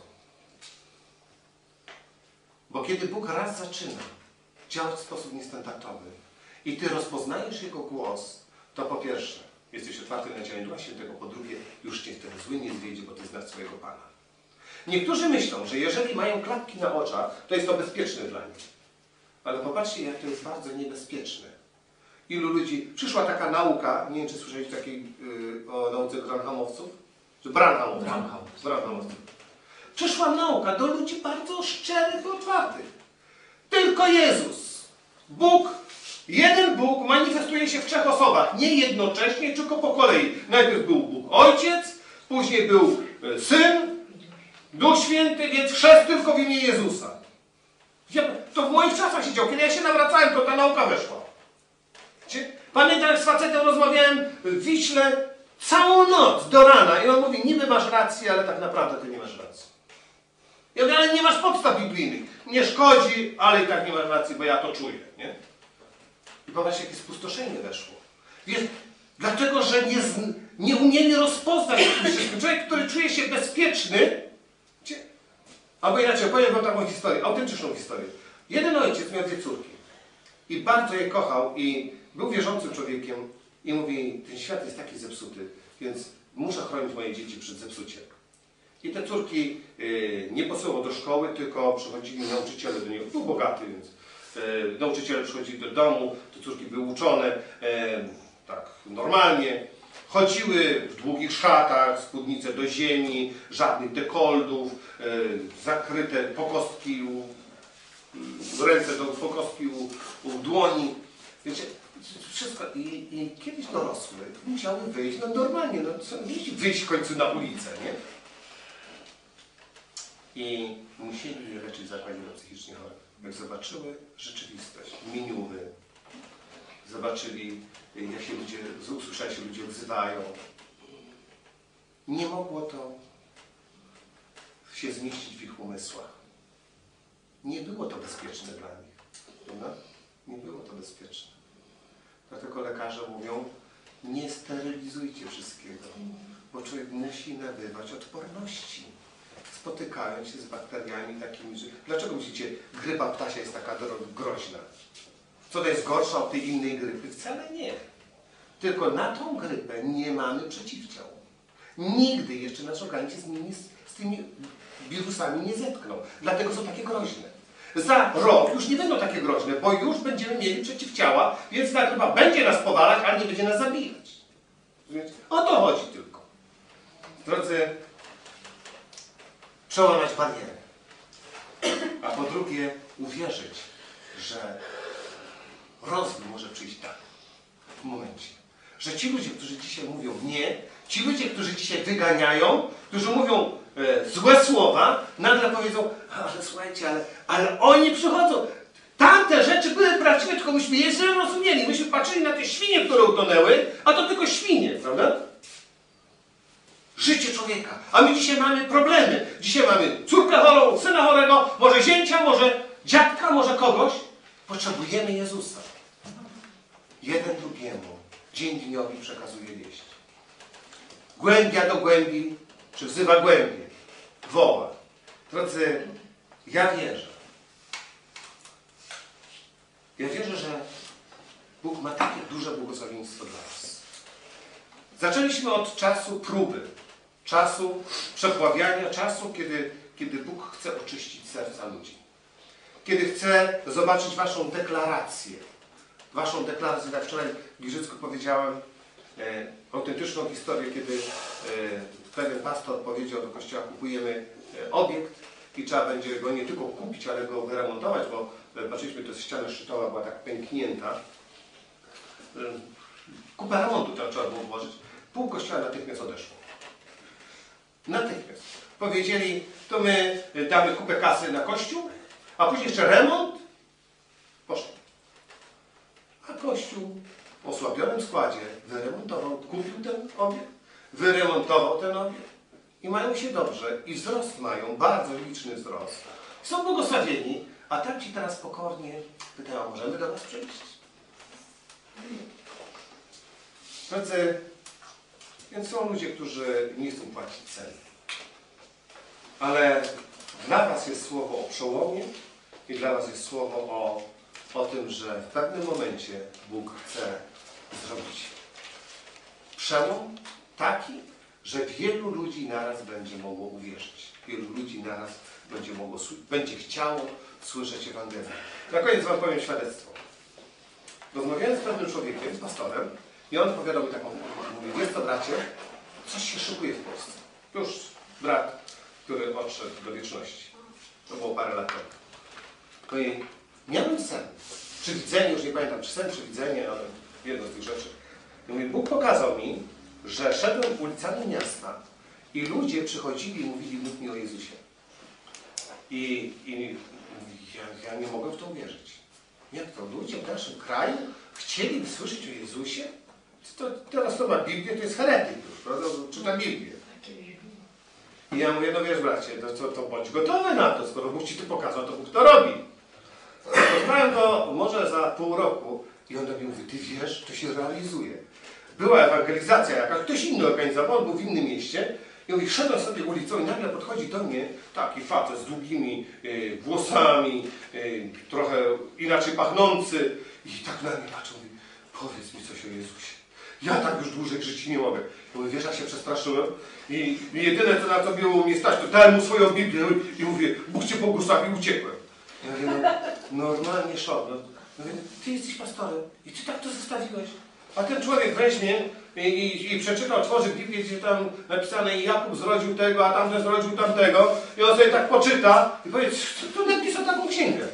Bo kiedy Bóg raz zaczyna działać w sposób niestandardowy i ty rozpoznajesz Jego głos, to po pierwsze jesteś otwarty na działanie Ducha Świętego, po drugie już cię wtedy zły nie zwiedzie, bo ty znasz swojego Pana. Niektórzy myślą, że jeżeli mają klapki na oczach, to jest to bezpieczne dla nich. Ale popatrzcie, jak to jest bardzo niebezpieczne. Ilu ludzi... Przyszła taka nauka, nie wiem, czy słyszeliście takiej yy, o nauce Branhamowców? Czy Branhamowców? Branhamowców. Przyszła nauka do ludzi bardzo szczerych i otwartych. Tylko Jezus, Bóg, jeden Bóg manifestuje się w trzech osobach. Nie jednocześnie, tylko po kolei. Najpierw był Bóg Ojciec, później był Syn, Duch Święty, więc chrzest tylko w imię Jezusa. To w moich czasach się działo. Kiedy ja się nawracałem, to ta nauka weszła. Pamiętam, jak z facetem rozmawiałem w Wiśle całą noc do rana i on mówi: niby masz rację, ale tak naprawdę ty nie masz racji. Ja mówię: ale nie masz podstaw biblijnych. Nie szkodzi, ale i tak nie masz racji, bo ja to czuję. Nie? I popatrzcie, jakie spustoszenie weszło. Wiesz, dlatego, że nie, z, nie umieli rozpoznać wszystkim. Człowiek, który czuje się bezpieczny, albo inaczej, powiem wam taką historię, autentyczną historię. Jeden ojciec miał dwie córki i bardzo je kochał i był wierzącym człowiekiem i mówi: ten świat jest taki zepsuty, więc muszę chronić moje dzieci przed zepsuciem. I te córki y, nie posyłał do szkoły, tylko przychodzili nauczyciele do niego. Był bogaty, więc y, nauczyciele przychodzili do domu, te córki były uczone y, tak normalnie. Chodziły w długich szatach, spódnice do ziemi, żadnych dekoldów, y, zakryte pokostki u, y, ręce do pokostki u, u dłoni. Wiecie, wszystko. I, I kiedyś dorosły musiały wyjść, no normalnie, no co, wyjść w końcu na ulicę, nie? I musieli je leczyć w zakładzie dla psychicznie chorych. Jak zobaczyły rzeczywistość, miniury, zobaczyli, jak się ludzie, usłyszeli, się ludzie odzywają. Nie mogło to się zmieścić w ich umysłach. Nie było to bezpieczne dla nich. Prawda? Nie było to bezpieczne. Dlatego lekarze mówią: nie sterylizujcie wszystkiego, bo człowiek musi nabywać odporności, spotykając się z bakteriami takimi, że... Dlaczego myślicie, grypa ptasia jest taka groźna? Co to jest gorsza od tej innej grypy? Wcale nie. Tylko na tą grypę nie mamy przeciwciał. Nigdy jeszcze nasz organizm z, nimi, z tymi wirusami nie zetknął. Dlatego są takie groźne. Za rok już nie będą takie groźne, bo już będziemy mieli przeciwciała, więc ta grypa będzie nas powalać, ale nie będzie nas zabijać. O to chodzi tylko. Drodzy, przełamać barierę. A po drugie, uwierzyć, że rozwój może przyjść tak, w momencie, że ci ludzie, którzy dzisiaj mówią nie, ci ludzie, którzy dzisiaj wyganiają, którzy mówią e, złe słowa, nagle powiedzą, ale słuchajcie, ale, ale oni przychodzą. Tamte rzeczy były prawdziwe, tylko myśmy je źle rozumieli. Myśmy patrzyli na te świnie, które utonęły, a to tylko świnie, prawda? Życie człowieka. A my dzisiaj mamy problemy. Dzisiaj mamy córkę chorą, syna chorego, może zięcia, może dziadka, może kogoś. Potrzebujemy Jezusa. Jeden drugiemu dzień dniowi przekazuje wieść. Głębia do głębi, czy wzywa głębię, woła. Drodzy, ja wierzę. Ja wierzę, że Bóg ma takie duże błogosławieństwo dla nas. Zaczęliśmy od czasu próby, czasu przepławiania, czasu, kiedy, kiedy Bóg chce oczyścić serca ludzi. Kiedy chce zobaczyć waszą deklarację. Waszą deklarację, tak wczoraj w Giżycku powiedziałem e, autentyczną historię, kiedy e, pewien pastor powiedział do kościoła, kupujemy e, obiekt i trzeba będzie go nie tylko kupić, ale go wyremontować, bo e, patrzyliśmy, to ściana szczytowa była tak pęknięta. E, kupę remontu tam trzeba było włożyć. Pół kościoła natychmiast odeszło. Natychmiast. Powiedzieli, to my damy kupę kasy na kościół, a później jeszcze remont. Poszło. A kościół w osłabionym składzie wyremontował, kupił ten obiekt, wyremontował ten obiekt i mają się dobrze i wzrost mają, bardzo liczny wzrost. Są błogosławieni, a tak ci teraz pokornie pytają, możemy do was przyjść? Drodzy, więc są ludzie, którzy nie chcą płacić ceny. Ale dla was jest słowo o przełomie i dla was jest słowo o, o tym, że w pewnym momencie Bóg chce zrobić przełom taki, że wielu ludzi naraz będzie mogło uwierzyć. Wielu ludzi naraz będzie, mogło, będzie chciało słyszeć Ewangelię. Na koniec wam powiem świadectwo. Rozmawiałem z pewnym człowiekiem, z pastorem, i on opowiadał mi taką, mówi, wiesz co bracie, coś się szykuje w Polsce. Już brat, który odszedł do wieczności. To było parę lat temu. No i miałem sen. Przywidzenie, już nie pamiętam, czy sen, czy widzenie, ale jedno z tych rzeczy. I mówi, Bóg pokazał mi, że szedłem ulicami miasta i ludzie przychodzili i mówili, mów mi o Jezusie. I, i ja, ja nie mogłem w to uwierzyć. Jak to? Ludzie w naszym kraju chcieliby słyszeć o Jezusie? To, teraz to ma Biblię, to jest heretyk już, prawda? Czyta Biblię. I ja mówię, no wiesz bracie, to, to, to bądź gotowy na to, skoro Bóg ci to pokazał, to Bóg to robi. Poznałem go może za pół roku i on do mnie mówi, ty wiesz, to się realizuje. Była ewangelizacja jakaś, ktoś inny organizował, on był w innym mieście i mówi, szedłem sobie ulicą i nagle podchodzi do mnie taki facet z długimi y, włosami, y, trochę inaczej pachnący i tak na mnie patrzy, mówi, powiedz mi coś o Jezusie. Ja tak już dłużej żyć nie mogę. Ja mówię, wiesz, ja się przestraszyłem i, i jedyne, co na to było mnie stać, to dałem mu swoją Biblię i mówię, Bóg cię błogosławi i uciekłem. Ja mówię, no, normalnie szok. No, mówię, ty jesteś pastorem i ty tak to zostawiłeś. A ten człowiek weźmie i, i, i przeczyta, otworzy Biblię, gdzie tam napisane Jakub zrodził tego, a tamten zrodził tamtego i on sobie tak poczyta i powie, kto napisał taką księgę?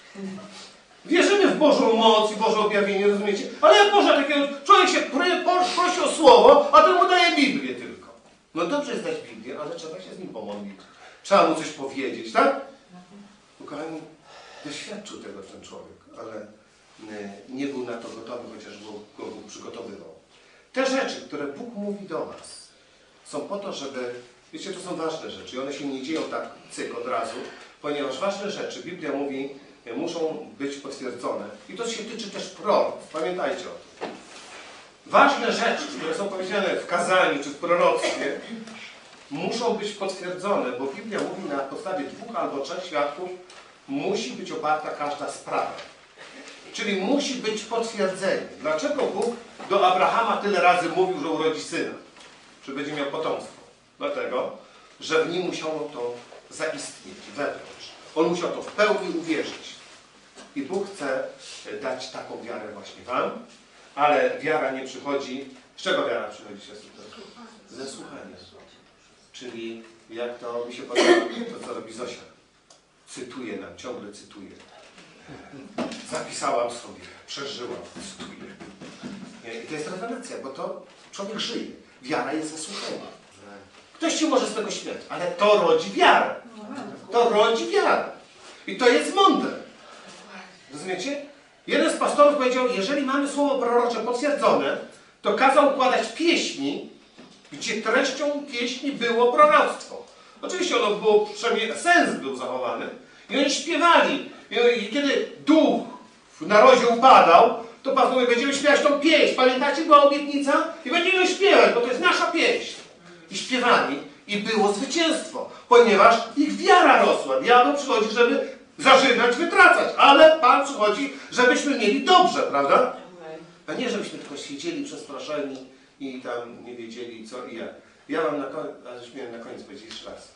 Wierzymy w Bożą moc i Boże objawienie, rozumiecie? Ale jak można takiego... Człowiek się prosi o słowo, a ten mu daje Biblię tylko. No dobrze jest dać Biblię, ale trzeba się z nim pomodlić. Trzeba mu coś powiedzieć, tak? Kochani, doświadczył tego ten człowiek, ale nie był na to gotowy, chociaż go, go Bóg przygotowywał. Te rzeczy, które Bóg mówi do nas, są po to, żeby... Wiecie, to są ważne rzeczy i one się nie dzieją tak cyk od razu, ponieważ ważne rzeczy, Biblia mówi, muszą być potwierdzone. I to się tyczy też proroctw. Pamiętajcie o tym. Ważne rzeczy, które są powiedziane w kazaniu czy w proroctwie, muszą być potwierdzone, bo Biblia mówi na podstawie dwóch albo trzech świadków, musi być oparta każda sprawa. Czyli musi być potwierdzenie. Dlaczego Bóg do Abrahama tyle razy mówił, że urodzi syna? Że będzie miał potomstwo? Dlatego, że w nim musiało to zaistnieć wewnątrz. On musiał to w pełni uwierzyć. I Bóg chce dać taką wiarę właśnie wam, ale wiara nie przychodzi... Z czego wiara przychodzi, siostry? Ze słuchania. Czyli jak to mi się podoba, to co robi Zosia. Cytuje nam, ciągle cytuje. Zapisałam sobie, przeżyłam, cytuję. I to jest rewelacja, bo to człowiek żyje. Wiara jest ze słuchania. Ktoś się może z tego śmiać, ale to rodzi wiarę. To rodzi wiarę. I to jest mądre. Rozumiecie? Jeden z pastorów powiedział, jeżeli mamy słowo prorocze potwierdzone, to kazał układać pieśni, gdzie treścią pieśni było proroctwo. Oczywiście ono było, przynajmniej sens był zachowany. I oni śpiewali. I kiedy duch w narodzie upadał, to pastor mówi, będziemy śpiewać tą pieśń. Pamiętacie, była obietnica? I będziemy ją śpiewać, bo to jest nasza pieśń. I śpiewali. I było zwycięstwo. Ponieważ ich wiara rosła. Diabeł przychodzi, żeby zażynać, wytracać. Ale Pan przychodzi, żebyśmy mieli dobrze, prawda? A nie, żebyśmy tylko siedzieli przestraszeni i tam nie wiedzieli co i jak. Ja mam na koniec, ale już miałem na koniec powiedzieć jeszcze raz.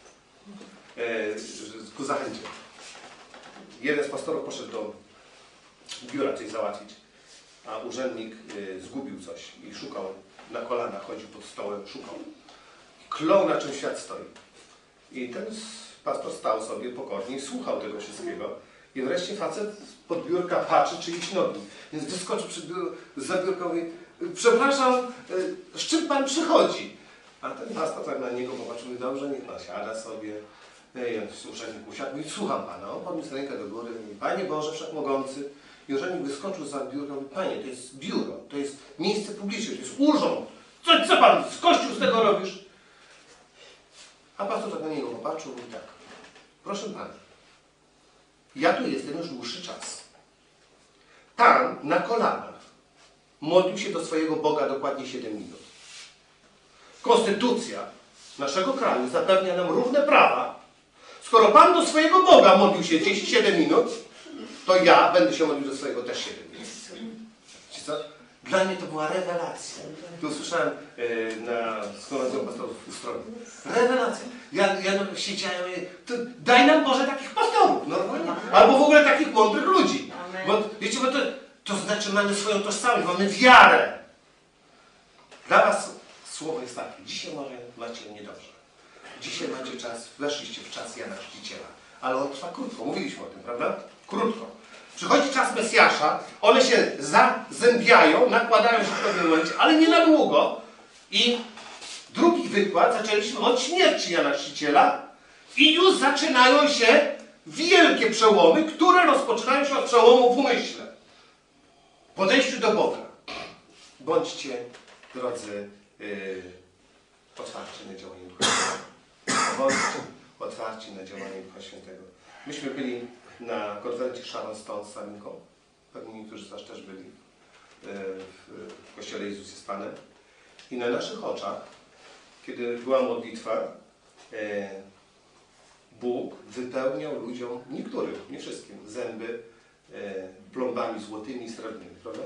E, ku zachęcie. Jeden z pastorów poszedł do biura coś załatwić, a urzędnik e, zgubił coś i szukał na kolanach, chodził pod stołem, szukał. Klął, na czym świat stoi. I ten pastor stał sobie pokornie i słuchał tego wszystkiego. I wreszcie facet pod biurka patrzy czyjeś nogi. Więc wyskoczył przed biur, za biurką i mówi, przepraszam, e, z czym pan przychodzi? A ten pastor tak na niego popatrzył, mówi, dobrze, niech pan siada sobie. I urzędnik usiadł, mówi, słucham pana. On podniósł rękę do góry, mówi, Panie Boże Wszechmogący. I urzędnik wyskoczył za biurką, mówi, Panie, to jest biuro, to jest miejsce publiczne, to jest urząd. Co, co pan z kościół z tego robisz? A pastor tak na niego popatrzył, mówi tak, proszę pana, ja tu jestem już dłuższy czas. Pan na kolanach modlił się do swojego Boga dokładnie siedem minut. Konstytucja naszego kraju zapewnia nam równe prawa. Skoro Pan do swojego Boga modlił się dziesięć siedem minut, to ja będę się modlił do swojego też siedem minut. Wiecie co? Dla mnie to była rewelacja. Tu usłyszałem yy, na zgromadzeniu pastorów w Ustroju. Rewelacja. Ja, ja siedziałem i to daj nam Boże takich pastorów, normalnie. Albo w ogóle takich mądrych ludzi. Bo, wiecie, bo to, to znaczy mamy swoją tożsamość, mamy wiarę. Dla was słowo jest takie. Dzisiaj może macie niedobrze. Dzisiaj macie czas, weszliście w czas Jana Chrzciciela. Ale on trwa krótko. Mówiliśmy o tym, prawda? Krótko. Przychodzi czas Mesjasza, one się zazębiają, nakładają się w pewnym momencie, ale nie na długo. I drugi wykład zaczęliśmy od śmierci Jana Chrzciciela i już zaczynają się wielkie przełomy, które rozpoczynają się od przełomu w umyśle. W podejściu do Boga. Bądźcie, drodzy, yy, otwarci na działanie Ducha Świętego. Bądźcie otwarci na działanie Ducha Świętego. Myśmy byli na konferencji Sharon Stone z Saminką. Pewnie niektórzy z was też byli w Kościele Jezus jest Panem. I na naszych oczach, kiedy była modlitwa, Bóg wypełniał ludziom, niektórym, nie wszystkim, zęby plombami złotymi i srebrnymi, prawda?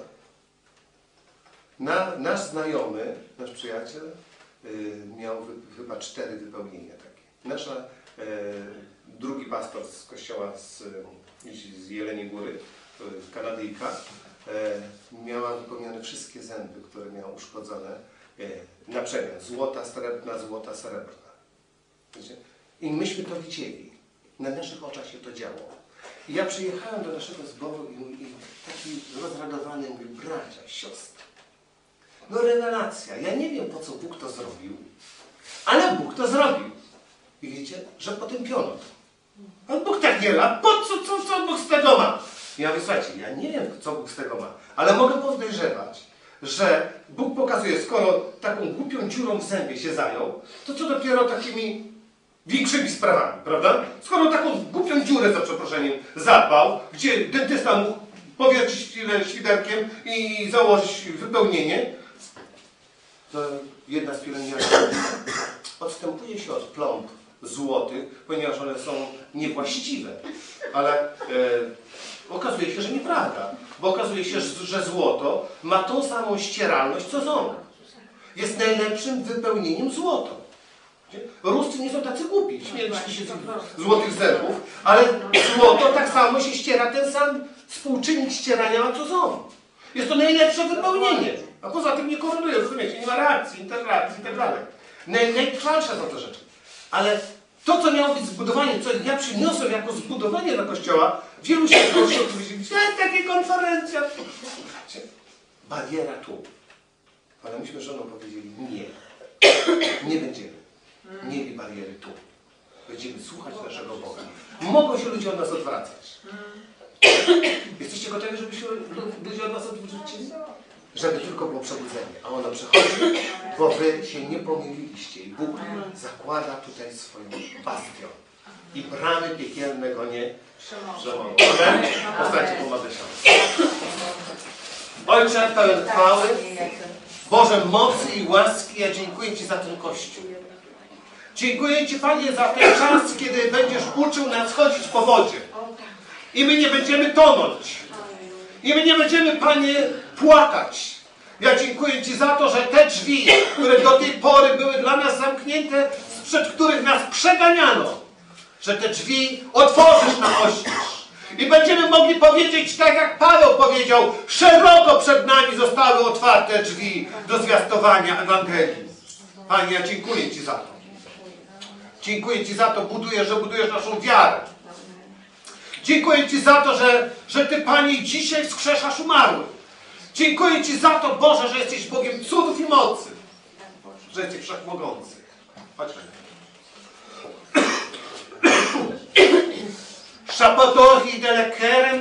Na, nasz znajomy, nasz przyjaciel miał chyba cztery wypełnienia takie. Nasza drugi pastor z kościoła z, z Jeleniej Góry, Kanadyjka, miała wypełnione wszystkie zęby, które miała uszkodzone na przemian. Złota, srebrna, złota, srebrna. Wiecie? I myśmy to widzieli. Na naszych oczach się to działo. I ja przyjechałem do naszego zboru i, i taki rozradowany mówię, bracia, siostry. No rewelacja. Ja nie wiem, po co Bóg to zrobił, ale Bóg to zrobił. I wiecie, że potępiono to. A Bóg tak nie ma. Po co, co, co Bóg z tego ma? Ja mówię, słuchajcie, ja nie wiem, co Bóg z tego ma, ale mogę podejrzewać, że Bóg pokazuje, skoro taką głupią dziurą w zębie się zajął, to co dopiero takimi większymi sprawami, prawda? Skoro taką głupią dziurę, za przeproszeniem, zadbał, gdzie dentysta mógł powiercić świderkiem i założyć wypełnienie, to jedna z pielęgniarek odstępuje się od plomb złotych, ponieważ one są niewłaściwe. Ale e, okazuje się, że nieprawda. Bo okazuje się, że złoto ma tą samą ścieralność, co ząb. Jest najlepszym wypełnieniem złoto. Ruscy nie są tacy głupi, śmieliśmy się z złotych zębów, ale złoto tak samo się ściera, ten sam współczynnik ścierania ma co ząb. Jest to najlepsze wypełnienie. A poza tym nie koreluje, rozumiecie, nie ma reakcji, integracji i tak dalej. Naj, najtrwalsze są te rzeczy. Ale To, co miało być zbudowanie, co ja przyniosłem jako zbudowanie do Kościoła, wielu się zgłosiło, powiedzieli, że takie konferencja. Bariera tu. Ale myśmy z żoną powiedzieli, nie. Nie będziemy mieli bariery tu. Będziemy słuchać naszego Boga. Mogą się ludzie od nas odwracać. Jesteście gotowi, żeby się ludzie od nas odwrócili? Żeby tylko było przebudzenie. A ono przychodzi, bo wy się nie pomyliliście. I Bóg zakłada tutaj swoją bastion. I bramy piekielnego nie przemożą. Amen? Powstańcie, pomagę się. Ojcze, pełen chwały, Boże mocy i łaski, ja dziękuję Ci za ten Kościół. Dziękuję Ci, Panie, za ten czas, kiedy będziesz uczył nas chodzić po wodzie. I my nie będziemy tonąć. I my nie będziemy, Panie, płakać. Ja dziękuję Ci za to, że te drzwi, które do tej pory były dla nas zamknięte, sprzed których nas przeganiano, że te drzwi otworzysz na oścież. I będziemy mogli powiedzieć, tak jak Paweł powiedział, szeroko przed nami zostały otwarte drzwi do zwiastowania Ewangelii. Panie, ja dziękuję Ci za to. Dziękuję Ci za to, budujesz, że budujesz naszą wiarę. Dziękuję Ci za to, że, że Ty, Panie, dzisiaj wskrzeszasz umarłych. Dziękuję Ci za to, Boże, że jesteś Bogiem cudów i mocy. Że jesteś wszechmogący. Chodź. Szapadohi delekerem,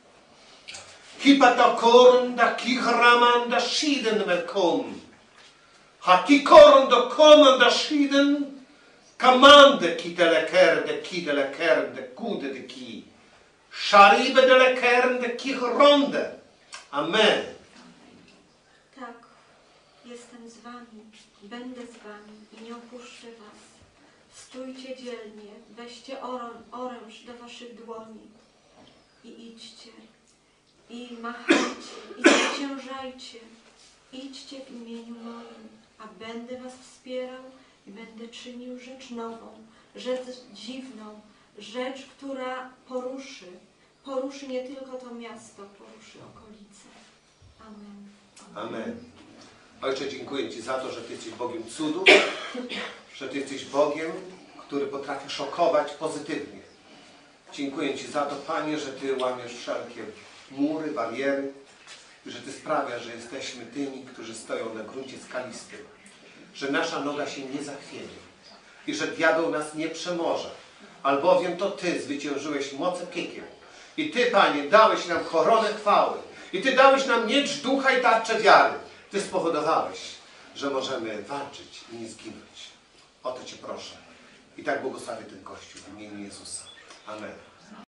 hipatakorn da kihraman da shiden melkom. Hatikorn da koman da shiden, kamande ki delekern de ki delekern de kude de ki. Szaribe delekern de kihronde. Amen. Tak, jestem z wami, będę z wami i nie opuszczę was. Stójcie dzielnie, weźcie oręż do waszych dłoni i idźcie, i machajcie, i zwyciężajcie. Idźcie w imieniu moim, a będę was wspierał i będę czynił rzecz nową, rzecz dziwną, rzecz, która poruszy, poruszy nie tylko to miasto, poruszy okolice. Amen. Amen. Ojcze, dziękuję Ci za to, że Ty jesteś Bogiem cudów, że Ty jesteś Bogiem, który potrafi szokować pozytywnie. Dziękuję Ci za to, Panie, że Ty łamiesz wszelkie mury, bariery, że Ty sprawiasz, że jesteśmy tymi, którzy stoją na gruncie skalistym, że nasza noga się nie zachwieje i że diabeł nas nie przemoże, albowiem to Ty zwyciężyłeś moce piekieł. I Ty, Panie, dałeś nam koronę chwały. I Ty dałeś nam miecz ducha i tarczę wiary. Ty spowodowałeś, że możemy walczyć i nie zginąć. O to Cię proszę. I tak błogosławię ten Kościół w imieniu Jezusa. Amen.